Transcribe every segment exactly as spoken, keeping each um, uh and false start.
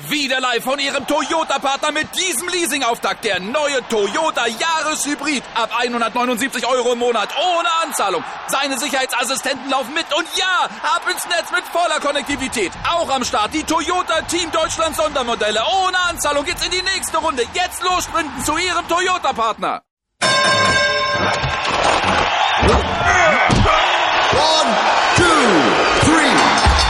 Wieder live von Ihrem Toyota-Partner mit diesem Leasing-Auftakt. Der neue Toyota Jahreshybrid. Ab hundertneunundsiebzig Euro im Monat. Ohne Anzahlung. Seine Sicherheitsassistenten laufen mit. Und ja, ab ins Netz mit voller Konnektivität. Auch am Start die Toyota Team Deutschland Sondermodelle. Ohne Anzahlung geht's in die nächste Runde. Jetzt los sprinten zu Ihrem Toyota-Partner. One, two, three.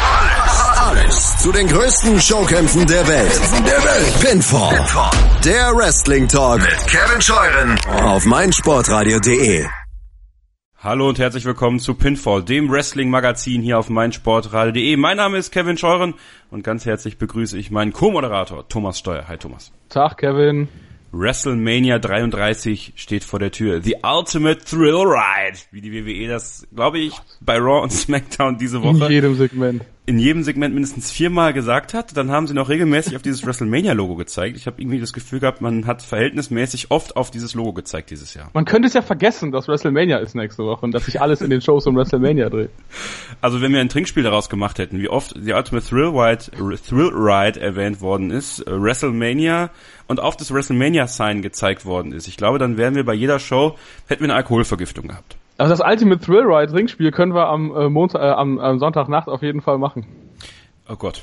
Alles zu den größten Showkämpfen der Welt. Der Welt. Pinfall. Pinfall. Der Wrestling Talk mit Kevin Scheuren auf meinsportradio punkt de. Hallo und herzlich willkommen zu Pinfall, dem Wrestling-Magazin hier auf meinsportradio punkt de. Mein Name ist Kevin Scheuren und ganz herzlich begrüße ich meinen Co-Moderator Thomas Steuer. Hi Thomas. Tag Kevin. WrestleMania dreiunddreißig steht vor der Tür. The Ultimate Thrill Ride, wie die W W E das, glaube ich, bei Raw und SmackDown diese Woche in jedem Segment in jedem Segment mindestens viermal gesagt hat. Dann haben sie noch regelmäßig auf dieses WrestleMania-Logo gezeigt. Ich habe irgendwie das Gefühl gehabt, man hat verhältnismäßig oft auf dieses Logo gezeigt dieses Jahr. Man könnte es ja vergessen, dass WrestleMania ist nächste Woche und dass sich alles in den Shows um WrestleMania dreht. Also wenn wir ein Trinkspiel daraus gemacht hätten, wie oft The Ultimate Thrill Ride, Thrill Ride erwähnt worden ist, äh, WrestleMania und auf das WrestleMania-Sign gezeigt worden ist. Ich glaube, dann wären wir bei jeder Show, hätten wir eine Alkoholvergiftung gehabt. Also das Ultimate Thrill Ride Ringspiel können wir am äh, Montag, äh, am, am Sonntagnacht auf jeden Fall machen. Oh Gott.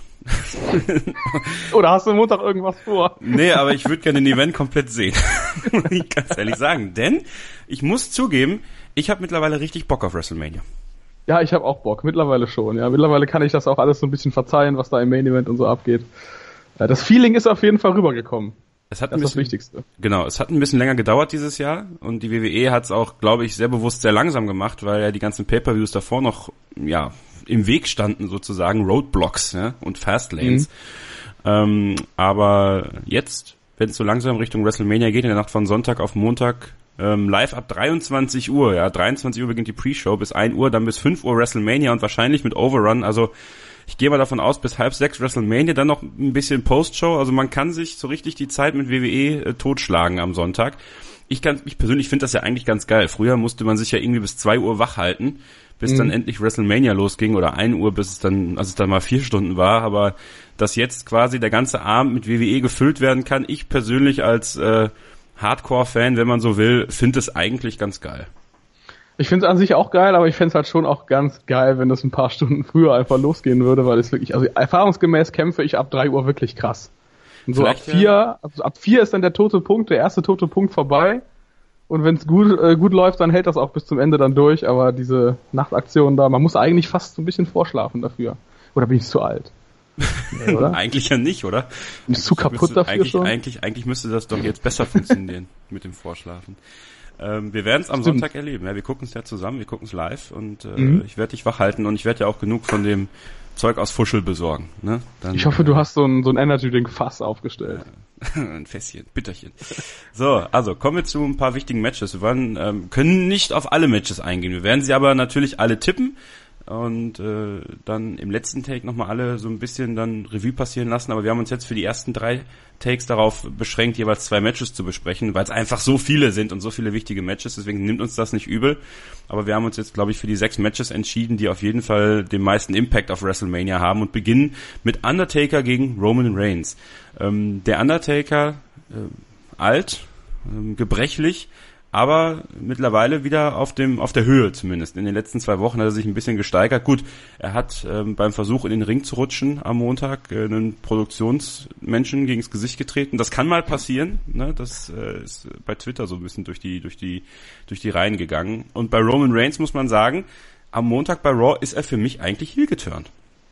Oder hast du am Montag irgendwas vor? Nee, aber ich würde gerne den Event komplett sehen. Muss ich ganz ehrlich sagen. Denn ich muss zugeben, ich habe mittlerweile richtig Bock auf WrestleMania. Ja, ich habe auch Bock. Mittlerweile schon. Ja, mittlerweile kann ich das auch alles so ein bisschen verzeihen, was da im Main Event und so abgeht. Ja, das Feeling ist auf jeden Fall rübergekommen. Es hat das ein ist bisschen, das Wichtigste. Genau, es hat ein bisschen länger gedauert dieses Jahr und die W W E hat es auch, glaube ich, sehr bewusst sehr langsam gemacht, weil ja die ganzen Pay-Per-Views davor noch ja im Weg standen sozusagen, Roadblocks, ja, und Fastlanes. Mhm. Ähm, aber jetzt, wenn es so langsam Richtung WrestleMania geht, in der Nacht von Sonntag auf Montag, ähm, live ab dreiundzwanzig Uhr, ja, dreiundzwanzig Uhr beginnt die Pre-Show, bis ein Uhr, dann bis fünf Uhr WrestleMania und wahrscheinlich mit Overrun, also ich gehe mal davon aus, bis halb sechs WrestleMania, dann noch ein bisschen Post-Show. Also man kann sich so richtig die Zeit mit W W E äh, totschlagen am Sonntag. Ich kann, ich persönlich finde das ja eigentlich ganz geil. Früher musste man sich ja irgendwie bis zwei Uhr wach halten, bis mhm. dann endlich WrestleMania losging oder ein Uhr, bis es dann, als es dann mal vier Stunden war. Aber dass jetzt quasi der ganze Abend mit W W E gefüllt werden kann, ich persönlich als äh, Hardcore-Fan, wenn man so will, finde es eigentlich ganz geil. Ich finde es an sich auch geil, aber ich fände es halt schon auch ganz geil, wenn das ein paar Stunden früher einfach losgehen würde, weil es wirklich, also erfahrungsgemäß kämpfe ich ab drei Uhr wirklich krass. Und so Vielleicht, ab vier, ja. also ab vier ist dann der tote Punkt, der erste tote Punkt vorbei. Und wenn es gut, äh, gut läuft, dann hält das auch bis zum Ende dann durch, aber diese Nachtaktion da, man muss eigentlich fast so ein bisschen vorschlafen dafür. Oder bin ich zu alt? Nee, oder? Eigentlich ja nicht, oder? Bin ich zu kaputt müsste, dafür eigentlich, schon? Eigentlich, eigentlich müsste das doch jetzt besser funktionieren mit dem Vorschlafen. Ähm, wir werden es am Stimmt. Sonntag erleben. Ja, wir gucken es ja zusammen, wir gucken es live und äh, mhm. ich werde dich wach halten und ich werde ja auch genug von dem Zeug aus Fuschel besorgen. Ne? Dann, ich hoffe, äh, du hast so ein, so ein Energy-Drink-Fass aufgestellt. Äh, ein Fässchen, Bitterchen. So, also kommen wir zu ein paar wichtigen Matches. Wir wollen, ähm, können nicht auf alle Matches eingehen. Wir werden sie aber natürlich alle tippen und äh, dann im letzten Take nochmal alle so ein bisschen dann Revue passieren lassen. Aber wir haben uns jetzt für die ersten drei Takes darauf beschränkt, jeweils zwei Matches zu besprechen, weil es einfach so viele sind und so viele wichtige Matches, deswegen nimmt uns das nicht übel. Aber wir haben uns jetzt, glaube ich, für die sechs Matches entschieden, die auf jeden Fall den meisten Impact auf WrestleMania haben und beginnen mit Undertaker gegen Roman Reigns. Ähm, der Undertaker, äh, alt, äh, gebrechlich, aber mittlerweile wieder auf dem auf der Höhe zumindest. In den letzten zwei Wochen hat er sich ein bisschen gesteigert. Gut, er hat ähm, beim Versuch in den Ring zu rutschen am Montag äh, einen Produktionsmenschen gegens Gesicht getreten. Das kann mal passieren. Ne? Das äh, ist bei Twitter so ein bisschen durch die durch die durch die Reihen gegangen. Und bei Roman Reigns muss man sagen, am Montag bei Raw ist er für mich eigentlich heel geturnt.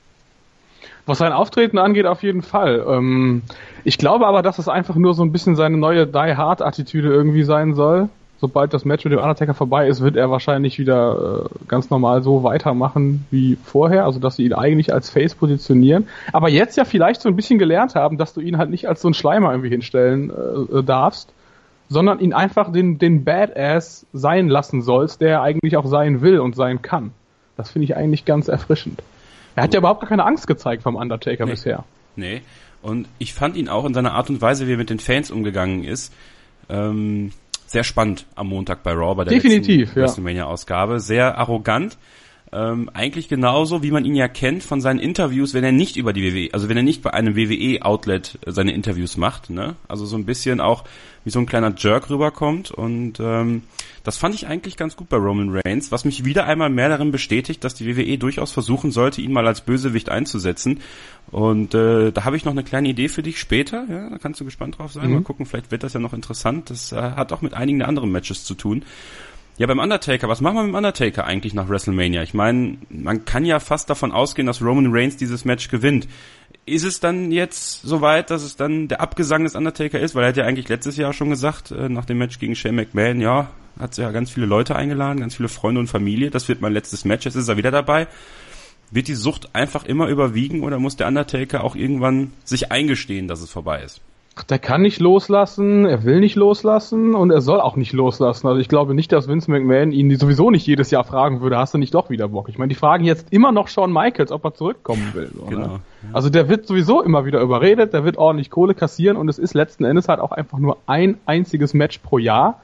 Was sein Auftreten angeht, auf jeden Fall. Ähm, ich glaube aber, dass es einfach nur so ein bisschen seine neue Die-Hard-Attitüde irgendwie sein soll. Sobald das Match mit dem Undertaker vorbei ist, wird er wahrscheinlich wieder äh, ganz normal so weitermachen wie vorher, also dass sie ihn eigentlich als Face positionieren. Aber jetzt ja vielleicht so ein bisschen gelernt haben, dass du ihn halt nicht als so einen Schleimer irgendwie hinstellen äh, darfst, sondern ihn einfach den, den Badass sein lassen sollst, der er eigentlich auch sein will und sein kann. Das finde ich eigentlich ganz erfrischend. Er hat ja überhaupt gar keine Angst gezeigt vom Undertaker nee. bisher. Nee, und ich fand ihn auch in seiner Art und Weise, wie er mit den Fans umgegangen ist, ähm, sehr spannend am Montag bei Raw, bei der Definitiv, letzten ja. WrestleMania-Ausgabe. Sehr arrogant, ähm, eigentlich genauso, wie man ihn ja kennt von seinen Interviews, wenn er nicht über die W W E, also wenn er nicht bei einem W W E-Outlet seine Interviews macht, ne? Also so ein bisschen auch wie so ein kleiner Jerk rüberkommt und ähm, das fand ich eigentlich ganz gut bei Roman Reigns, was mich wieder einmal mehr darin bestätigt, dass die W W E durchaus versuchen sollte, ihn mal als Bösewicht einzusetzen. Und äh, da habe ich noch eine kleine Idee für dich später, ja, da kannst du gespannt drauf sein. Mhm. Mal gucken, vielleicht wird das ja noch interessant. Das äh, hat auch mit einigen anderen Matches zu tun. Ja, beim Undertaker, was machen wir mit dem Undertaker eigentlich nach WrestleMania? Ich meine, man kann ja fast davon ausgehen, dass Roman Reigns dieses Match gewinnt. Ist es dann jetzt soweit, dass es dann der Abgesang des Undertaker ist? Weil er hat ja eigentlich letztes Jahr schon gesagt, äh, nach dem Match gegen Shane McMahon, ja, hat ja ganz viele Leute eingeladen, ganz viele Freunde und Familie. Das wird mein letztes Match, jetzt ist er wieder dabei. Wird die Sucht einfach immer überwiegen oder muss der Undertaker auch irgendwann sich eingestehen, dass es vorbei ist? Der kann nicht loslassen, er will nicht loslassen und er soll auch nicht loslassen. Also ich glaube nicht, dass Vince McMahon ihn sowieso nicht jedes Jahr fragen würde, hast du nicht doch wieder Bock? Ich meine, die fragen jetzt immer noch Shawn Michaels, ob er zurückkommen will. So, genau. Ne? Also der wird sowieso immer wieder überredet, der wird ordentlich Kohle kassieren und es ist letzten Endes halt auch einfach nur ein einziges Match pro Jahr.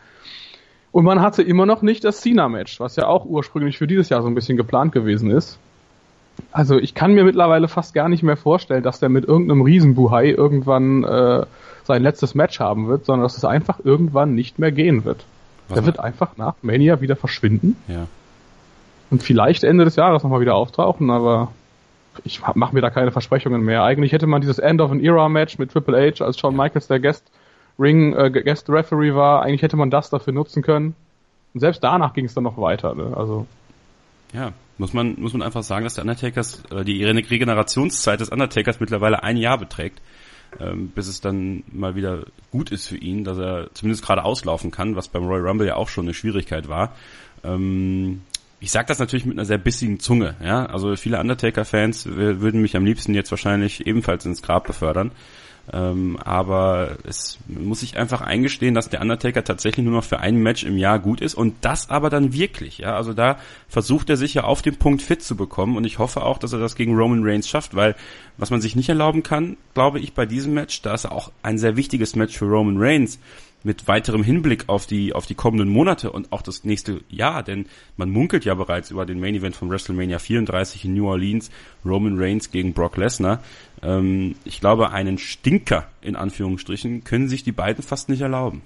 Und man hatte immer noch nicht das Cena-Match, was ja auch ursprünglich für dieses Jahr so ein bisschen geplant gewesen ist. Also ich kann mir mittlerweile fast gar nicht mehr vorstellen, dass der mit irgendeinem Riesenbuhai irgendwann äh, sein letztes Match haben wird, sondern dass es einfach irgendwann nicht mehr gehen wird. Was der wird einfach nach Mania wieder verschwinden. Ja. Und vielleicht Ende des Jahres nochmal wieder auftauchen, aber ich mache mir da keine Versprechungen mehr. Eigentlich hätte man dieses End of an Era Match mit Triple H, als Shawn Michaels der Guest Ring äh, Guest Referee war, eigentlich hätte man das dafür nutzen können. Und selbst danach ging es dann noch weiter. Ne? Also ja, muss man muss man einfach sagen, dass der Undertakers, äh, die Regenerationszeit des Undertakers mittlerweile ein Jahr beträgt, ähm, bis es dann mal wieder gut ist für ihn, dass er zumindest gerade auslaufen kann, was beim Royal Rumble ja auch schon eine Schwierigkeit war. Ähm, ich sag das natürlich mit einer sehr bissigen Zunge, ja, also viele Undertaker-Fans w- würden mich am liebsten jetzt wahrscheinlich ebenfalls ins Grab befördern. Ähm, aber es muss sich einfach eingestehen, dass der Undertaker tatsächlich nur noch für ein Match im Jahr gut ist und das aber dann wirklich, ja, also da versucht er sich ja auf den Punkt fit zu bekommen und ich hoffe auch, dass er das gegen Roman Reigns schafft, weil was man sich nicht erlauben kann, glaube ich, bei diesem Match, da ist auch ein sehr wichtiges Match für Roman Reigns mit weiterem Hinblick auf die auf die kommenden Monate und auch das nächste Jahr, denn man munkelt ja bereits über den Main Event von WrestleMania vierunddreißig in New Orleans, Roman Reigns gegen Brock Lesnar. Ähm, ich glaube, einen Stinker, in Anführungsstrichen, können sich die beiden fast nicht erlauben.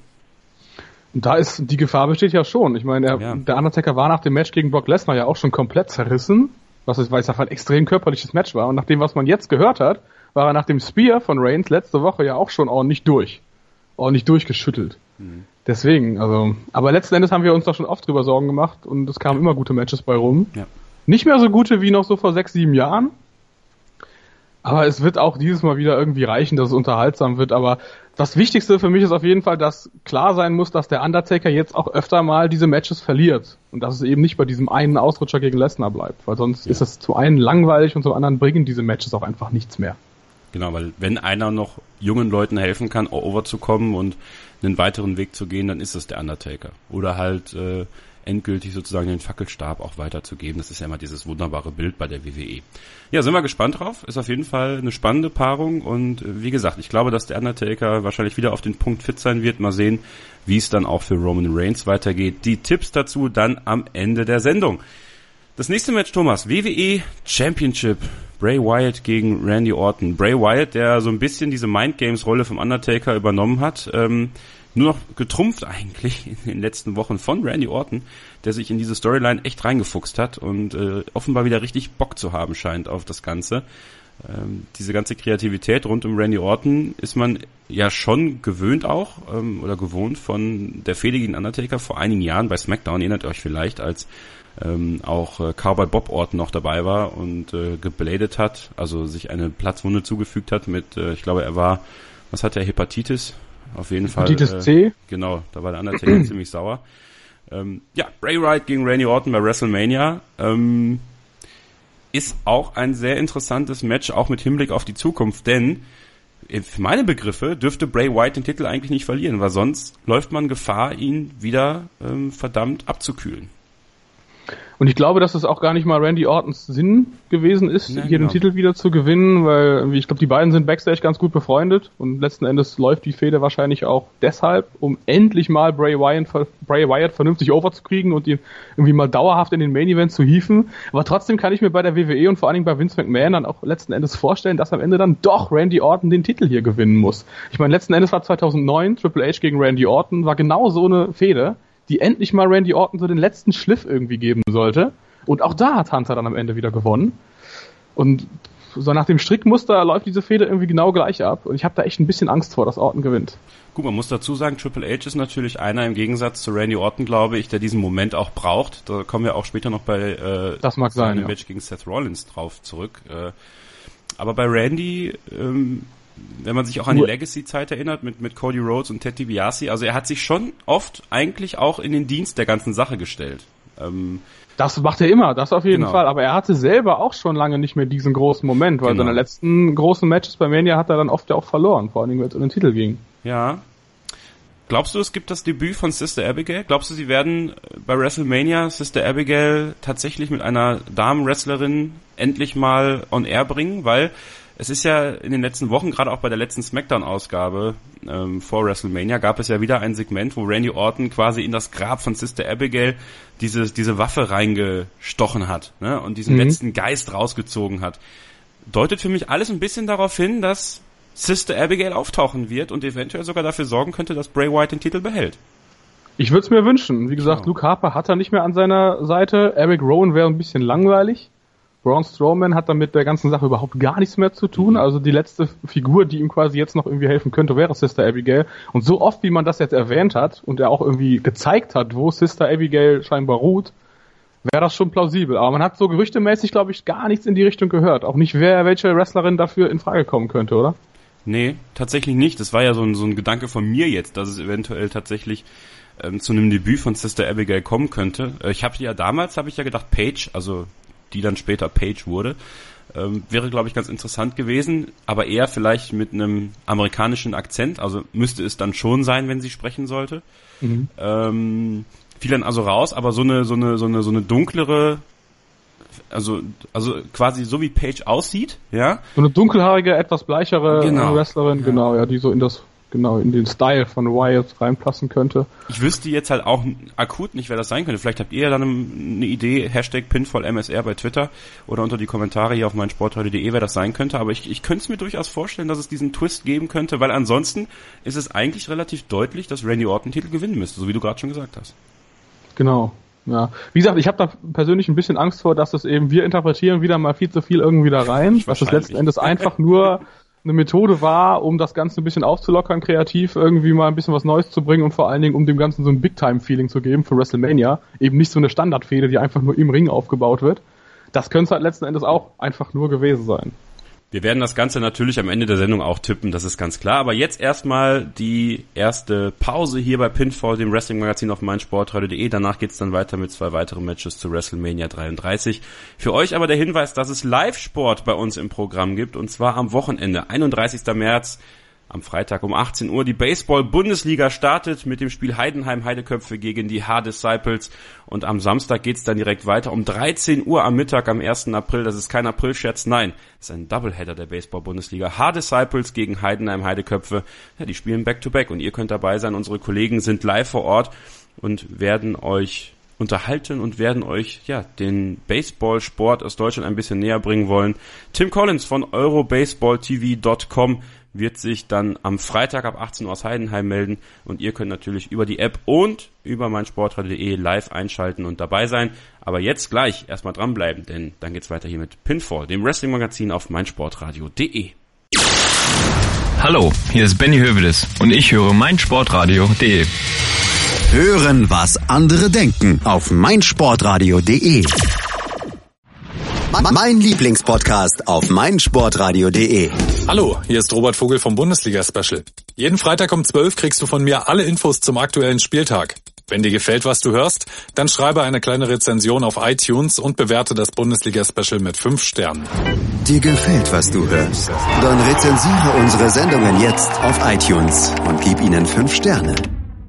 Da ist, die Gefahr besteht ja schon. Ich meine, der, ja. der Undertaker war nach dem Match gegen Brock Lesnar ja auch schon komplett zerrissen, was ist, weil es einfach ein extrem körperliches Match war und nach dem, was man jetzt gehört hat, war er nach dem Spear von Reigns letzte Woche ja auch schon ordentlich durch. ordentlich durchgeschüttelt. Mhm. Deswegen, also, aber letzten Endes haben wir uns da schon oft drüber Sorgen gemacht und es kamen immer gute Matches bei rum. Ja. Nicht mehr so gute wie noch so vor sechs, sieben Jahren. Aber es wird auch dieses Mal wieder irgendwie reichen, dass es unterhaltsam wird. Aber das Wichtigste für mich ist auf jeden Fall, dass klar sein muss, dass der Undertaker jetzt auch öfter mal diese Matches verliert. Und dass es eben nicht bei diesem einen Ausrutscher gegen Lesnar bleibt. Weil sonst ja. ist es zum einen langweilig und zum anderen bringen diese Matches auch einfach nichts mehr. Genau, weil wenn einer noch jungen Leuten helfen kann, overzukommen und einen weiteren Weg zu gehen, dann ist es der Undertaker. Oder halt äh, endgültig sozusagen den Fackelstab auch weiterzugeben. Das ist ja immer dieses wunderbare Bild bei der W W E. Ja, sind wir gespannt drauf. Ist auf jeden Fall eine spannende Paarung und äh, wie gesagt, ich glaube, dass der Undertaker wahrscheinlich wieder auf den Punkt fit sein wird. Mal sehen, wie es dann auch für Roman Reigns weitergeht. Die Tipps dazu dann am Ende der Sendung. Das nächste Match, Thomas, W W E Championship. Bray Wyatt gegen Randy Orton. Bray Wyatt, der so ein bisschen diese Mindgames-Rolle vom Undertaker übernommen hat, ähm, nur noch getrumpft eigentlich in den letzten Wochen von Randy Orton, der sich in diese Storyline echt reingefuchst hat und äh, offenbar wieder richtig Bock zu haben scheint auf das Ganze. Ähm, diese ganze Kreativität rund um Randy Orton ist man ja schon gewöhnt auch ähm, oder gewohnt von der Fehde gegen Undertaker vor einigen Jahren bei SmackDown, erinnert euch vielleicht, als ähm, auch äh, Cowboy Bob Orton noch dabei war und äh, gebladet hat, also sich eine Platzwunde zugefügt hat mit, äh, ich glaube er war, was hat er, Hepatitis? Auf jeden Hepatitis Fall. Hepatitis äh, C? Genau, da war der Undertaker ziemlich sauer. Ähm, ja, Bray Wyatt gegen Randy Orton bei WrestleMania ähm, ist auch ein sehr interessantes Match, auch mit Hinblick auf die Zukunft, denn für meine Begriffe dürfte Bray Wyatt den Titel eigentlich nicht verlieren, weil sonst läuft man Gefahr, ihn wieder ähm, verdammt abzukühlen. Und ich glaube, dass es auch gar nicht mal Randy Ortons Sinn gewesen ist, ja, hier genau. den Titel wieder zu gewinnen, weil ich glaube, die beiden sind backstage ganz gut befreundet und letzten Endes läuft die Fehde wahrscheinlich auch deshalb, um endlich mal Bray Wyatt, Bray Wyatt vernünftig overzukriegen und ihn irgendwie mal dauerhaft in den Main Event zu hieven. Aber trotzdem kann ich mir bei der W W E und vor allen Dingen bei Vince McMahon dann auch letzten Endes vorstellen, dass am Ende dann doch Randy Orton den Titel hier gewinnen muss. Ich meine, letzten Endes war zweitausendneun Triple H gegen Randy Orton, war genau so eine Fehde, die endlich mal Randy Orton so den letzten Schliff irgendwie geben sollte. Und auch da hat Hunter dann am Ende wieder gewonnen. Und so nach dem Strickmuster läuft diese Fehde irgendwie genau gleich ab. Und ich habe da echt ein bisschen Angst vor, dass Orton gewinnt. Gut, man muss dazu sagen, Triple H ist natürlich einer im Gegensatz zu Randy Orton, glaube ich, der diesen Moment auch braucht. Da kommen wir auch später noch bei äh, das mag sein, seinem ja. Match gegen Seth Rollins drauf zurück. Äh, aber bei Randy... Ähm, wenn man sich auch an die Legacy-Zeit erinnert mit mit Cody Rhodes und Ted DiBiase, also er hat sich schon oft eigentlich auch in den Dienst der ganzen Sache gestellt. Ähm, das macht er immer, das auf jeden genau. Fall, aber er hatte selber auch schon lange nicht mehr diesen großen Moment, weil genau. seine letzten großen Matches bei Mania hat er dann oft ja auch verloren, vor allem wenn es um den Titel ging. Ja. Glaubst du, es gibt das Debüt von Sister Abigail? Glaubst du, sie werden bei WrestleMania Sister Abigail tatsächlich mit einer Damenwrestlerin endlich mal on air bringen? Weil es ist ja in den letzten Wochen, gerade auch bei der letzten SmackDown-Ausgabe ähm, vor WrestleMania, gab es ja wieder ein Segment, wo Randy Orton quasi in das Grab von Sister Abigail diese, diese Waffe reingestochen hat, ne, und diesen mhm. letzten Geist rausgezogen hat. Deutet für mich alles ein bisschen darauf hin, dass Sister Abigail auftauchen wird und eventuell sogar dafür sorgen könnte, dass Bray Wyatt den Titel behält. Ich würde es mir wünschen. Wie gesagt, genau. Luke Harper hat er nicht mehr an seiner Seite. Eric Rowan wäre ein bisschen langweilig. Braun Strowman hat damit der ganzen Sache überhaupt gar nichts mehr zu tun. Also die letzte Figur, die ihm quasi jetzt noch irgendwie helfen könnte, wäre Sister Abigail. Und so oft, wie man das jetzt erwähnt hat und er auch irgendwie gezeigt hat, wo Sister Abigail scheinbar ruht, wäre das schon plausibel. Aber man hat so gerüchtemäßig, glaube ich, gar nichts in die Richtung gehört. Auch nicht, wer welche Wrestlerin dafür in Frage kommen könnte, oder? Nee, tatsächlich nicht. Das war ja so ein, so ein Gedanke von mir jetzt, dass es eventuell tatsächlich ähm, zu einem Debüt von Sister Abigail kommen könnte. Äh, ich habe ja damals, habe ich ja gedacht, Paige, also die dann später Paige wurde, ähm, wäre, glaube ich, ganz interessant gewesen, aber eher vielleicht mit einem amerikanischen Akzent, also müsste es dann schon sein, wenn sie sprechen sollte. Mhm. Ähm, fiel dann also raus, aber so eine, so eine, so eine, so eine dunklere, also, also quasi so wie Paige aussieht, ja. So eine dunkelhaarige, etwas bleichere genau. Wrestlerin, ja. genau, ja, die so in das genau in den Style von Wyatt reinpassen könnte. Ich wüsste jetzt halt auch akut nicht, wer das sein könnte. Vielleicht habt ihr ja dann eine Idee, Hashtag Pinfall M S R bei Twitter oder unter die Kommentare hier auf meinsportradio punkt de, wer das sein könnte. Aber ich, ich könnte es mir durchaus vorstellen, dass es diesen Twist geben könnte, weil ansonsten ist es eigentlich relativ deutlich, dass Randy Orton Titel gewinnen müsste, so wie du gerade schon gesagt hast. Genau. Ja, wie gesagt, ich habe da persönlich ein bisschen Angst vor, dass das eben, wir interpretieren wieder mal viel zu viel irgendwie da rein, dass es letzten Endes einfach nur eine Methode war, um das Ganze ein bisschen aufzulockern, kreativ irgendwie mal ein bisschen was Neues zu bringen und vor allen Dingen, um dem Ganzen so ein Big-Time-Feeling zu geben für WrestleMania. Eben nicht so eine Standardfehde, die einfach nur im Ring aufgebaut wird. Das könnte es halt letzten Endes auch einfach nur gewesen sein. Wir werden das Ganze natürlich am Ende der Sendung auch tippen, das ist ganz klar. Aber jetzt erstmal die erste Pause hier bei Pinfall, dem Wrestling-Magazin auf meinsportradio punkt de. Danach geht's dann weiter mit zwei weiteren Matches zu WrestleMania dreiunddreißig. Für euch aber der Hinweis, dass es Live-Sport bei uns im Programm gibt, und zwar am Wochenende, einunddreißigster März, am Freitag um achtzehn Uhr. Die Baseball-Bundesliga startet mit dem Spiel Heidenheim-Heideköpfe gegen die H-Disciples. Und am Samstag geht's dann direkt weiter um dreizehn Uhr am Mittag am ersten April. Das ist kein Aprilscherz, nein, das ist ein Doubleheader der Baseball-Bundesliga. H-Disciples gegen Heidenheim-Heideköpfe. Ja, die spielen Back-to-Back und ihr könnt dabei sein. Unsere Kollegen sind live vor Ort und werden euch unterhalten und werden euch ja den Baseballsport aus Deutschland ein bisschen näher bringen wollen. Tim Collins von eurobaseball t v punkt com wird sich dann am Freitag ab achtzehn Uhr aus Heidenheim melden und ihr könnt natürlich über die App und über meinsportradio punkt de live einschalten und dabei sein. Aber jetzt gleich erstmal dranbleiben, denn dann geht's weiter hier mit Pinfall, dem Wrestling-Magazin auf meinsportradio punkt de. Hallo, hier ist Benny Hövedes und ich höre meinsportradio punkt de. Hören, was andere denken auf meinsportradio punkt de. Mein Lieblingspodcast auf meinsportradio punkt de. Hallo, hier ist Robert Vogel vom Bundesliga-Special. Jeden Freitag um zwölf kriegst du von mir alle Infos zum aktuellen Spieltag. Wenn dir gefällt, was du hörst, dann schreibe eine kleine Rezension auf iTunes und bewerte das Bundesliga-Special mit fünf Sternen. Dir gefällt, was du hörst? Dann rezensiere unsere Sendungen jetzt auf iTunes und gib ihnen fünf Sterne.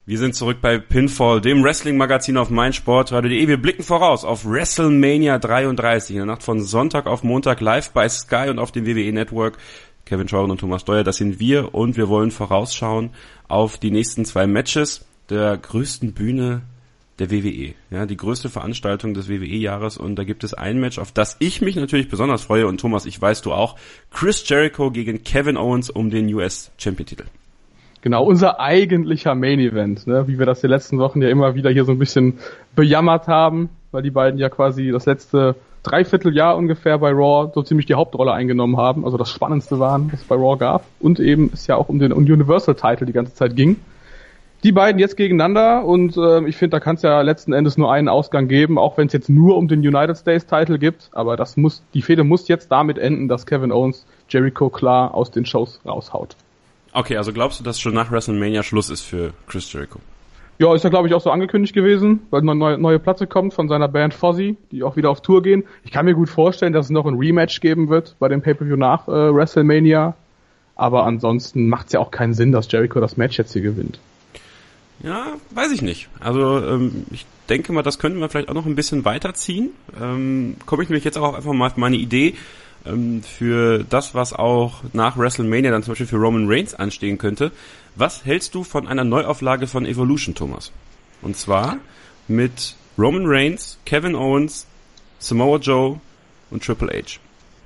Wir sind zurück bei Pinfall, dem Wrestling-Magazin auf meinsportradio punkt de. Wir blicken voraus auf WrestleMania dreiunddreißig, in der Nacht von Sonntag auf Montag live bei Sky und auf dem W W E Network. Kevin Scheuren und Thomas Steuer, das sind wir, und wir wollen vorausschauen auf die nächsten zwei Matches der größten Bühne der W W E. Ja, die größte Veranstaltung des W W E-Jahres, und da gibt es ein Match, auf das ich mich natürlich besonders freue, und Thomas, ich weiß, du auch. Chris Jericho gegen Kevin Owens um den U S-Champion-Titel. Genau, unser eigentlicher Main-Event, ne? Wie wir das die letzten Wochen ja immer wieder hier so ein bisschen bejammert haben, weil die beiden ja quasi das letzte Dreivierteljahr ungefähr bei Raw so ziemlich die Hauptrolle eingenommen haben, also das Spannendste waren, was es bei Raw gab, und eben es ja auch um den Universal-Title die ganze Zeit ging. Die beiden jetzt gegeneinander, und äh, ich finde, da kann es ja letzten Endes nur einen Ausgang geben, auch wenn es jetzt nur um den United States-Title gibt, aber das muss, die Fehde muss jetzt damit enden, dass Kevin Owens Jericho klar aus den Shows raushaut. Okay, also glaubst du, dass schon nach WrestleMania Schluss ist für Chris Jericho? Ja, ist ja, glaube ich, auch so angekündigt gewesen, weil eine neue, neue Platte kommt von seiner Band Fozzy, die auch wieder auf Tour gehen. Ich kann mir gut vorstellen, dass es noch ein Rematch geben wird bei dem Pay-Per-View nach äh, WrestleMania, aber ansonsten macht es ja auch keinen Sinn, dass Jericho das Match jetzt hier gewinnt. Ja, weiß ich nicht. Also ähm, ich denke mal, das könnten wir vielleicht auch noch ein bisschen weiterziehen. Ähm, komme ich nämlich jetzt auch einfach mal auf meine Idee ähm, für das, was auch nach WrestleMania dann zum Beispiel für Roman Reigns anstehen könnte. Was hältst du von einer Neuauflage von Evolution, Thomas? Und zwar mit Roman Reigns, Kevin Owens, Samoa Joe und Triple H.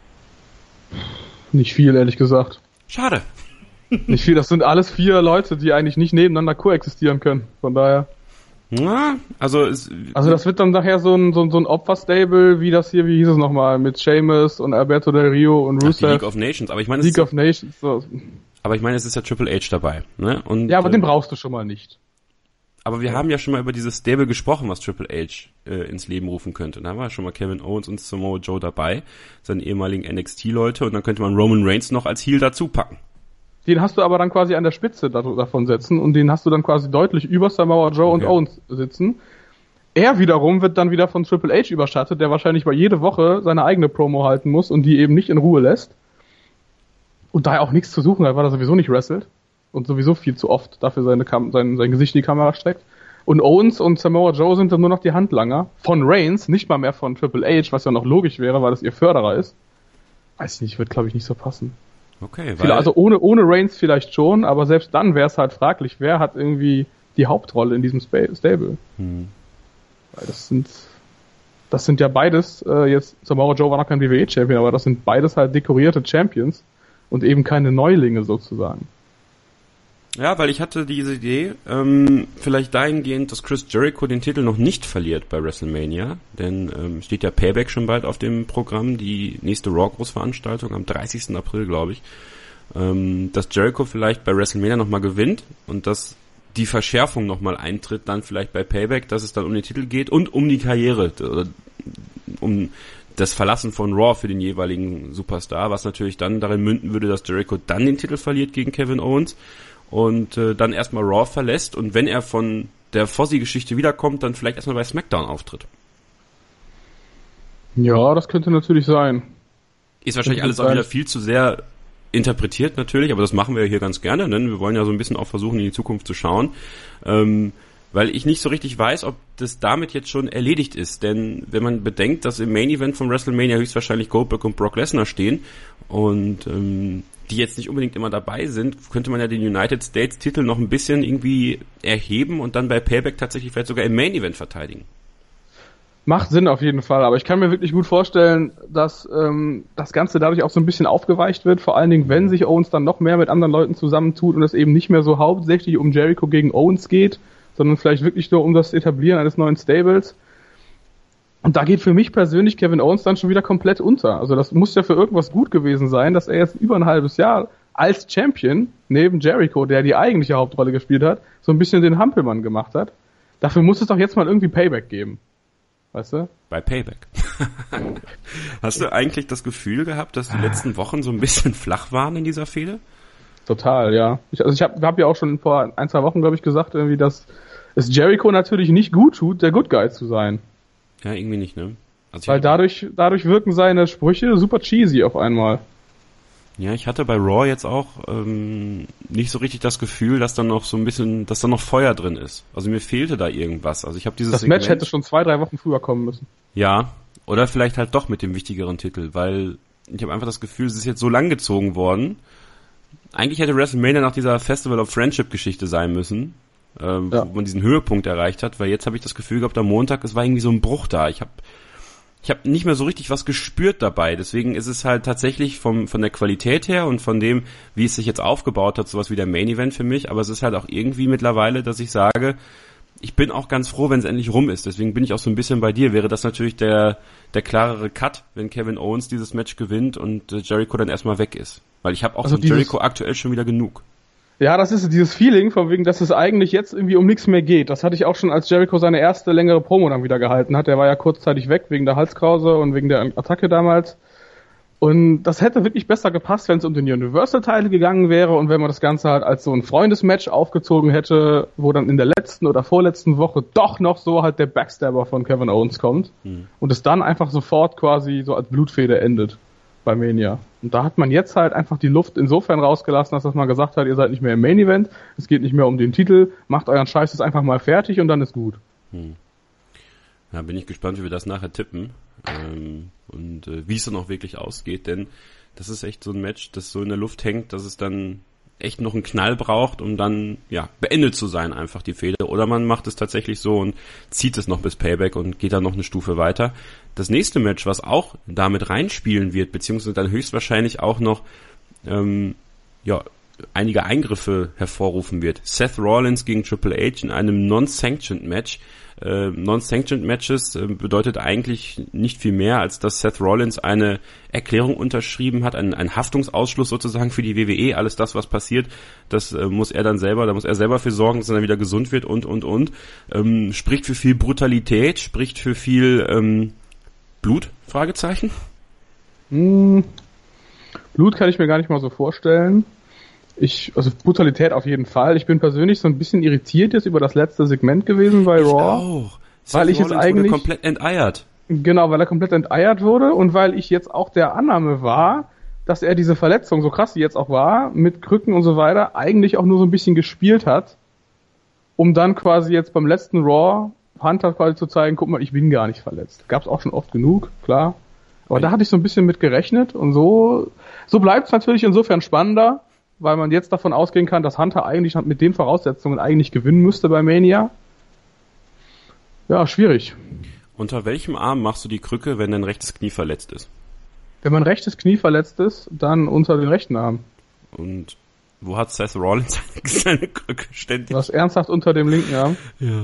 Nicht viel, ehrlich gesagt. Schade. Nicht viel, das sind alles vier Leute, die eigentlich nicht nebeneinander koexistieren können. Von daher. Ja, also es, Also das wird dann nachher so ein, so ein, so ein Opferstable, wie das hier, wie hieß es nochmal, mit Sheamus und Alberto Del Rio und Rusev. Ach, die League of Nations, aber ich meine, es League ist, of Nations. So. Aber ich meine, es ist ja Triple H dabei, ne? Und, Ja, aber äh, den brauchst du schon mal nicht. Aber wir haben ja schon mal über dieses Stable gesprochen, was Triple H äh, ins Leben rufen könnte. Da haben wir schon mal Kevin Owens und Samoa Joe dabei, seine ehemaligen N X T-Leute, und dann könnte man Roman Reigns noch als Heel dazu packen. Den hast du aber dann quasi an der Spitze davon setzen, und den hast du dann quasi deutlich über Samoa Joe Okay. und Owens sitzen. Er wiederum wird dann wieder von Triple H überschattet, der wahrscheinlich bei jede Woche seine eigene Promo halten muss und die eben nicht in Ruhe lässt. Und daher auch nichts zu suchen hat, weil er sowieso nicht wrestelt und sowieso viel zu oft dafür seine Kam- sein, sein Gesicht in die Kamera steckt. Und Owens und Samoa Joe sind dann nur noch die Handlanger von Reigns, nicht mal mehr von Triple H, was ja noch logisch wäre, weil das ihr Förderer ist. Weiß ich nicht, wird glaube ich nicht so passen. Okay, weil Vielleicht, also ohne, ohne Reigns vielleicht schon, aber selbst dann wäre es halt fraglich, wer hat irgendwie die Hauptrolle in diesem Spa- Stable. Hm. Weil das sind, das sind ja beides, äh, jetzt, Samoa Joe war noch kein W W E-Champion, aber das sind beides halt dekorierte Champions und eben keine Neulinge sozusagen. Ja, weil ich hatte diese Idee, ähm, vielleicht dahingehend, dass Chris Jericho den Titel noch nicht verliert bei WrestleMania, denn ähm, steht ja Payback schon bald auf dem Programm, die nächste Raw-Großveranstaltung am dreißigsten April, glaube ich, ähm, dass Jericho vielleicht bei WrestleMania nochmal gewinnt und dass die Verschärfung nochmal eintritt, dann vielleicht bei Payback, dass es dann um den Titel geht und um die Karriere, oder um das Verlassen von Raw für den jeweiligen Superstar, was natürlich dann darin münden würde, dass Jericho dann den Titel verliert gegen Kevin Owens und äh, dann erstmal Raw verlässt, und wenn er von der Fozzy-Geschichte wiederkommt, dann vielleicht erstmal bei SmackDown auftritt. Ja, das könnte natürlich sein. Ist wahrscheinlich alles auch wieder viel zu sehr interpretiert natürlich, aber das machen wir ja hier ganz gerne, denn wir wollen ja so ein bisschen auch versuchen, in die Zukunft zu schauen, ähm, weil ich nicht so richtig weiß, ob das damit jetzt schon erledigt ist, denn wenn man bedenkt, dass im Main Event von WrestleMania höchstwahrscheinlich Goldberg und Brock Lesnar stehen und ähm, die jetzt nicht unbedingt immer dabei sind, könnte man ja den United States Titel noch ein bisschen irgendwie erheben und dann bei Payback tatsächlich vielleicht sogar im Main Event verteidigen. Macht Sinn auf jeden Fall, aber ich kann mir wirklich gut vorstellen, dass ähm, das Ganze dadurch auch so ein bisschen aufgeweicht wird, vor allen Dingen, wenn sich Owens dann noch mehr mit anderen Leuten zusammentut und es eben nicht mehr so hauptsächlich um Jericho gegen Owens geht, sondern vielleicht wirklich nur um das Etablieren eines neuen Stables. Und da geht für mich persönlich Kevin Owens dann schon wieder komplett unter. Also das muss ja für irgendwas gut gewesen sein, dass er jetzt über ein halbes Jahr als Champion neben Jericho, der die eigentliche Hauptrolle gespielt hat, so ein bisschen den Hampelmann gemacht hat. Dafür muss es doch jetzt mal irgendwie Payback geben. Weißt du? Bei Payback. Hast du eigentlich das Gefühl gehabt, dass die letzten Wochen so ein bisschen flach waren in dieser Fehde? Total, ja. Ich, also ich habe hab ja auch schon vor ein, zwei Wochen, glaube ich, gesagt, irgendwie, dass es Jericho natürlich nicht gut tut, der Good Guy zu sein. Ja, irgendwie nicht, ne? Also Weil dadurch, dadurch wirken seine Sprüche super cheesy auf einmal. Ja, ich hatte bei Raw jetzt auch ähm, nicht so richtig das Gefühl, dass dann noch so ein bisschen, dass da noch Feuer drin ist. Also mir fehlte da irgendwas. Also ich habe dieses Das Segment, Match hätte schon zwei, drei Wochen früher kommen müssen. Ja, oder vielleicht halt doch mit dem wichtigeren Titel, weil ich habe einfach das Gefühl, es ist jetzt so lang gezogen worden. Eigentlich hätte WrestleMania nach dieser Festival of Friendship-Geschichte sein müssen, ähm, ja. wo man diesen Höhepunkt erreicht hat, weil jetzt habe ich das Gefühl gehabt, am Montag, es war irgendwie so ein Bruch da. Ich habe Ich habe nicht mehr so richtig was gespürt dabei, deswegen ist es halt tatsächlich vom von der Qualität her und von dem, wie es sich jetzt aufgebaut hat, sowas wie der Main Event für mich, aber es ist halt auch irgendwie mittlerweile, dass ich sage, ich bin auch ganz froh, wenn es endlich rum ist, deswegen bin ich auch so ein bisschen bei dir, wäre das natürlich der der klarere Cut, wenn Kevin Owens dieses Match gewinnt und äh, Jericho dann erstmal weg ist, weil ich habe auch also von Jericho aktuell schon wieder genug. Ja, das ist dieses Feeling, von wegen, dass es eigentlich jetzt irgendwie um nichts mehr geht. Das hatte ich auch schon, als Jericho seine erste längere Promo dann wieder gehalten hat. Der war ja kurzzeitig weg, wegen der Halskrause und wegen der Attacke damals. Und das hätte wirklich besser gepasst, wenn es um den Universal-Teil gegangen wäre und wenn man das Ganze halt als so ein Freundesmatch aufgezogen hätte, wo dann in der letzten oder vorletzten Woche doch noch so halt der Backstabber von Kevin Owens kommt hm. und es dann einfach sofort quasi so als Blutfehde endet bei Mania. Und da hat man jetzt halt einfach die Luft insofern rausgelassen, dass man gesagt hat, ihr seid nicht mehr im Main Event, es geht nicht mehr um den Titel, macht euren Scheiß jetzt einfach mal fertig und dann ist gut. Hm. Ja, bin ich gespannt, wie wir das nachher tippen ähm, und äh, wie es dann auch wirklich ausgeht, denn das ist echt so ein Match, das so in der Luft hängt, dass es dann echt noch einen Knall braucht, um dann ja beendet zu sein, einfach die Fehde. Oder man macht es tatsächlich so und zieht es noch bis Payback und geht dann noch eine Stufe weiter. Das nächste Match, was auch damit reinspielen wird, beziehungsweise dann höchstwahrscheinlich auch noch ähm, ja einige Eingriffe hervorrufen wird. Seth Rollins gegen Triple H in einem Non-Sanctioned Match. Äh, Non-Sanctioned Matches äh, bedeutet eigentlich nicht viel mehr, als dass Seth Rollins eine Erklärung unterschrieben hat, einen, einen Haftungsausschluss sozusagen für die W W E. Alles das, was passiert, das äh, muss er dann selber, da muss er selber für sorgen, dass er dann wieder gesund wird und, und, und. Ähm, spricht für viel Brutalität, spricht für viel ähm, Blut? Fragezeichen? Hm, Blut kann ich mir gar nicht mal so vorstellen. Ich, also Brutalität auf jeden Fall. Ich bin persönlich so ein bisschen irritiert jetzt über das letzte Segment gewesen bei ich Raw. Auch. Weil ich jetzt eigentlich wurde komplett enteiert. Genau, weil er komplett enteiert wurde und weil ich jetzt auch der Annahme war, dass er diese Verletzung, so krass sie jetzt auch war, mit Krücken und so weiter, eigentlich auch nur so ein bisschen gespielt hat, um dann quasi jetzt beim letzten Raw Hunter quasi zu zeigen, guck mal, ich bin gar nicht verletzt. Gab's auch schon oft genug, klar. Aber da hatte ich so ein bisschen mit gerechnet und so, so bleibt's natürlich insofern spannender, weil man jetzt davon ausgehen kann, dass Hunter eigentlich mit den Voraussetzungen eigentlich gewinnen müsste bei Mania. Ja, schwierig. Unter welchem Arm machst du die Krücke, wenn dein rechtes Knie verletzt ist? Wenn mein rechtes Knie verletzt ist, dann unter den rechten Arm. Und wo hat Seth Rollins seine Krücke ständig? Was ernsthaft unter dem linken Arm? Ja.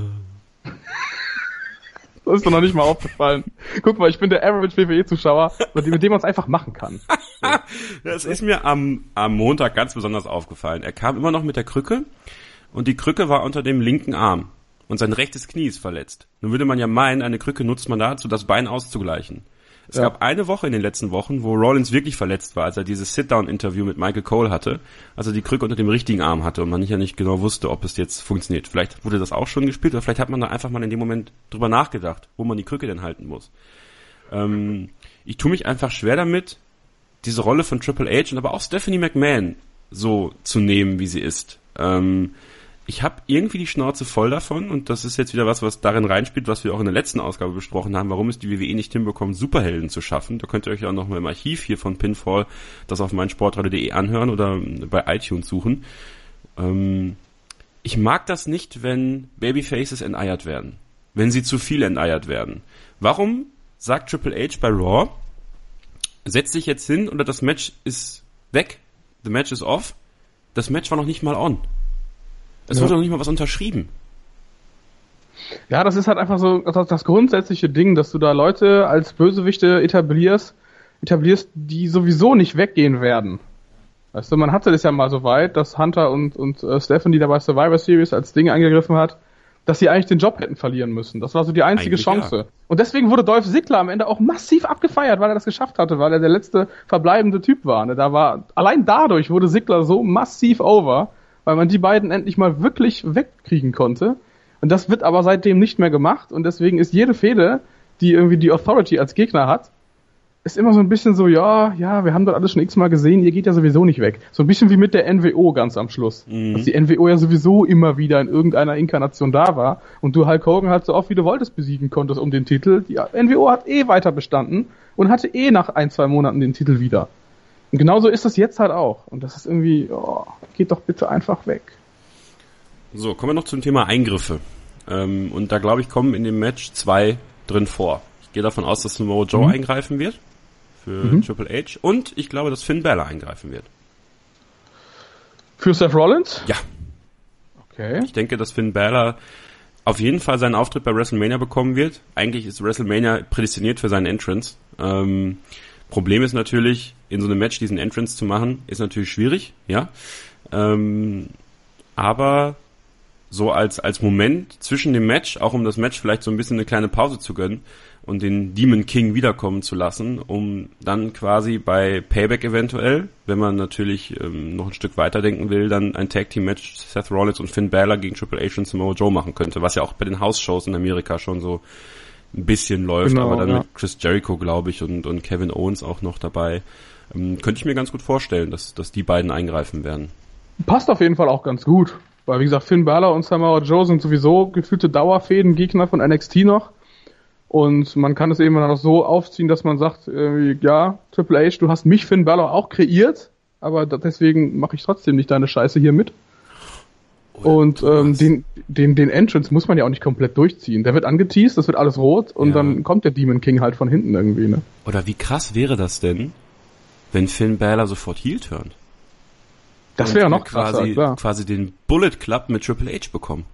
Das ist doch noch nicht mal aufgefallen. Guck mal, ich bin der Average W W E-Zuschauer, mit dem man es einfach machen kann. So. Das ist mir am, am Montag ganz besonders aufgefallen. Er kam immer noch mit der Krücke und die Krücke war unter dem linken Arm und sein rechtes Knie ist verletzt. Nun würde man ja meinen, eine Krücke nutzt man dazu, das Bein auszugleichen. Es ja. gab eine Woche in den letzten Wochen, wo Rollins wirklich verletzt war, als er dieses Sit-Down-Interview mit Michael Cole hatte, als er die Krücke unter dem richtigen Arm hatte und man nicht ja nicht genau wusste, ob es jetzt funktioniert. Vielleicht wurde das auch schon gespielt oder vielleicht hat man da einfach mal in dem Moment drüber nachgedacht, wo man die Krücke denn halten muss. Ähm, ich tue mich einfach schwer damit, diese Rolle von Triple H und aber auch Stephanie McMahon so zu nehmen, wie sie ist. Ähm, ich habe irgendwie die Schnauze voll davon und das ist jetzt wieder was, was darin reinspielt, was wir auch in der letzten Ausgabe besprochen haben, warum es die W W E nicht hinbekommt, Superhelden zu schaffen. Da könnt ihr euch auch noch mal im Archiv hier von Pinfall das auf meinsportradio punkt de anhören oder bei iTunes suchen. Ähm, ich mag das nicht, wenn Babyfaces enteiert werden. Wenn sie zu viel enteiert werden. Warum sagt Triple H bei Raw, setz dich jetzt hin oder das Match ist weg, the match is off, das Match war noch nicht mal on. Es ja. wurde noch nicht mal was unterschrieben. Ja, das ist halt einfach so das, das grundsätzliche Ding, dass du da Leute als Bösewichte etablierst, etablierst, die sowieso nicht weggehen werden. Weißt du, man hatte das ja mal so weit, dass Hunter und, und äh, Stephanie da bei Survivor Series als Ding eingegriffen hat, dass sie eigentlich den Job hätten verlieren müssen. Das war so die einzige eigentlich Chance. Ja. Und deswegen wurde Dolph Ziggler am Ende auch massiv abgefeiert, weil er das geschafft hatte, weil er der letzte verbleibende Typ war. Da war allein dadurch wurde Ziggler so massiv over, weil man die beiden endlich mal wirklich wegkriegen konnte. Und das wird aber seitdem nicht mehr gemacht und deswegen ist jede Fehde, die irgendwie die Authority als Gegner hat, ist immer so ein bisschen so, ja, ja, wir haben das alles schon x-mal gesehen, ihr geht ja sowieso nicht weg. So ein bisschen wie mit der N W O ganz am Schluss. Mhm. Dass die N W O ja sowieso immer wieder in irgendeiner Inkarnation da war und du Hulk Hogan halt so oft wie du wolltest besiegen konntest um den Titel. Die N W O hat eh weiter bestanden und hatte eh nach ein, zwei Monaten den Titel wieder. Und genauso ist das jetzt halt auch. Und das ist irgendwie, oh, geht doch bitte einfach weg. So, kommen wir noch zum Thema Eingriffe. Ähm, und da, glaube ich, kommen in dem Match zwei drin vor. Ich gehe davon aus, dass Samoa Joe mhm. eingreifen wird für mhm. Triple H. Und ich glaube, dass Finn Balor eingreifen wird. Für Seth Rollins? Ja. Okay. Ich denke, dass Finn Balor auf jeden Fall seinen Auftritt bei WrestleMania bekommen wird. Eigentlich ist WrestleMania prädestiniert für seinen Entrance. Ähm, Problem ist natürlich, in so einem Match diesen Entrance zu machen, ist natürlich schwierig, ja. Ähm, aber so als als Moment zwischen dem Match, auch um das Match vielleicht so ein bisschen eine kleine Pause zu gönnen und den Demon King wiederkommen zu lassen, um dann quasi bei Payback eventuell, wenn man natürlich ähm, noch ein Stück weiterdenken will, dann ein Tag-Team-Match Seth Rollins und Finn Balor gegen Triple H und Samoa Joe machen könnte, was ja auch bei den House-Shows in Amerika schon so ein bisschen läuft, genau, aber dann ja. mit Chris Jericho, glaube ich, und und Kevin Owens auch noch dabei. Ähm, könnte ich mir ganz gut vorstellen, dass dass die beiden eingreifen werden. Passt auf jeden Fall auch ganz gut. Weil, wie gesagt, Finn Balor und Samoa Joe sind sowieso gefühlte Dauerfäden-Gegner von N X T noch. Und man kann es eben dann auch so aufziehen, dass man sagt, äh, ja, Triple H, du hast mich, Finn Balor, auch kreiert, aber deswegen mache ich trotzdem nicht deine Scheiße hier mit. Oder und ähm, den, den, den Entrance muss man ja auch nicht komplett durchziehen. Der wird angeteased, das wird alles rot und ja. dann kommt der Demon King halt von hinten irgendwie, ne? Oder wie krass wäre das denn, wenn Finn Balor sofort heel turnt? Das wäre ja noch krasser, quasi, klar. quasi den Bullet Club mit Triple H bekommen.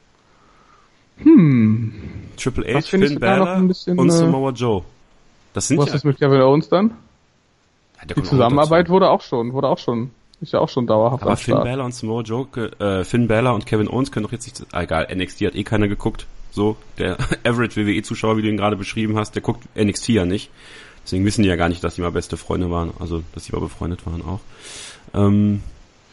Hm. Triple H, Finn Balor und äh, Samoa Joe. Das sind was ja, ist mit Kevin Owens dann? Ja, die Zusammenarbeit wurde auch schon, wurde auch schon, ist ja auch schon dauerhaft. Aber Finn Balor und Samoa Joe, äh, Finn Balor und Kevin Owens können doch jetzt nicht, ah, egal, N X T hat eh keiner geguckt. So, der Average W W E-Zuschauer, wie du ihn gerade beschrieben hast, der guckt N X T ja nicht. Deswegen wissen die ja gar nicht, dass die mal beste Freunde waren, also, dass die mal befreundet waren auch. Ähm,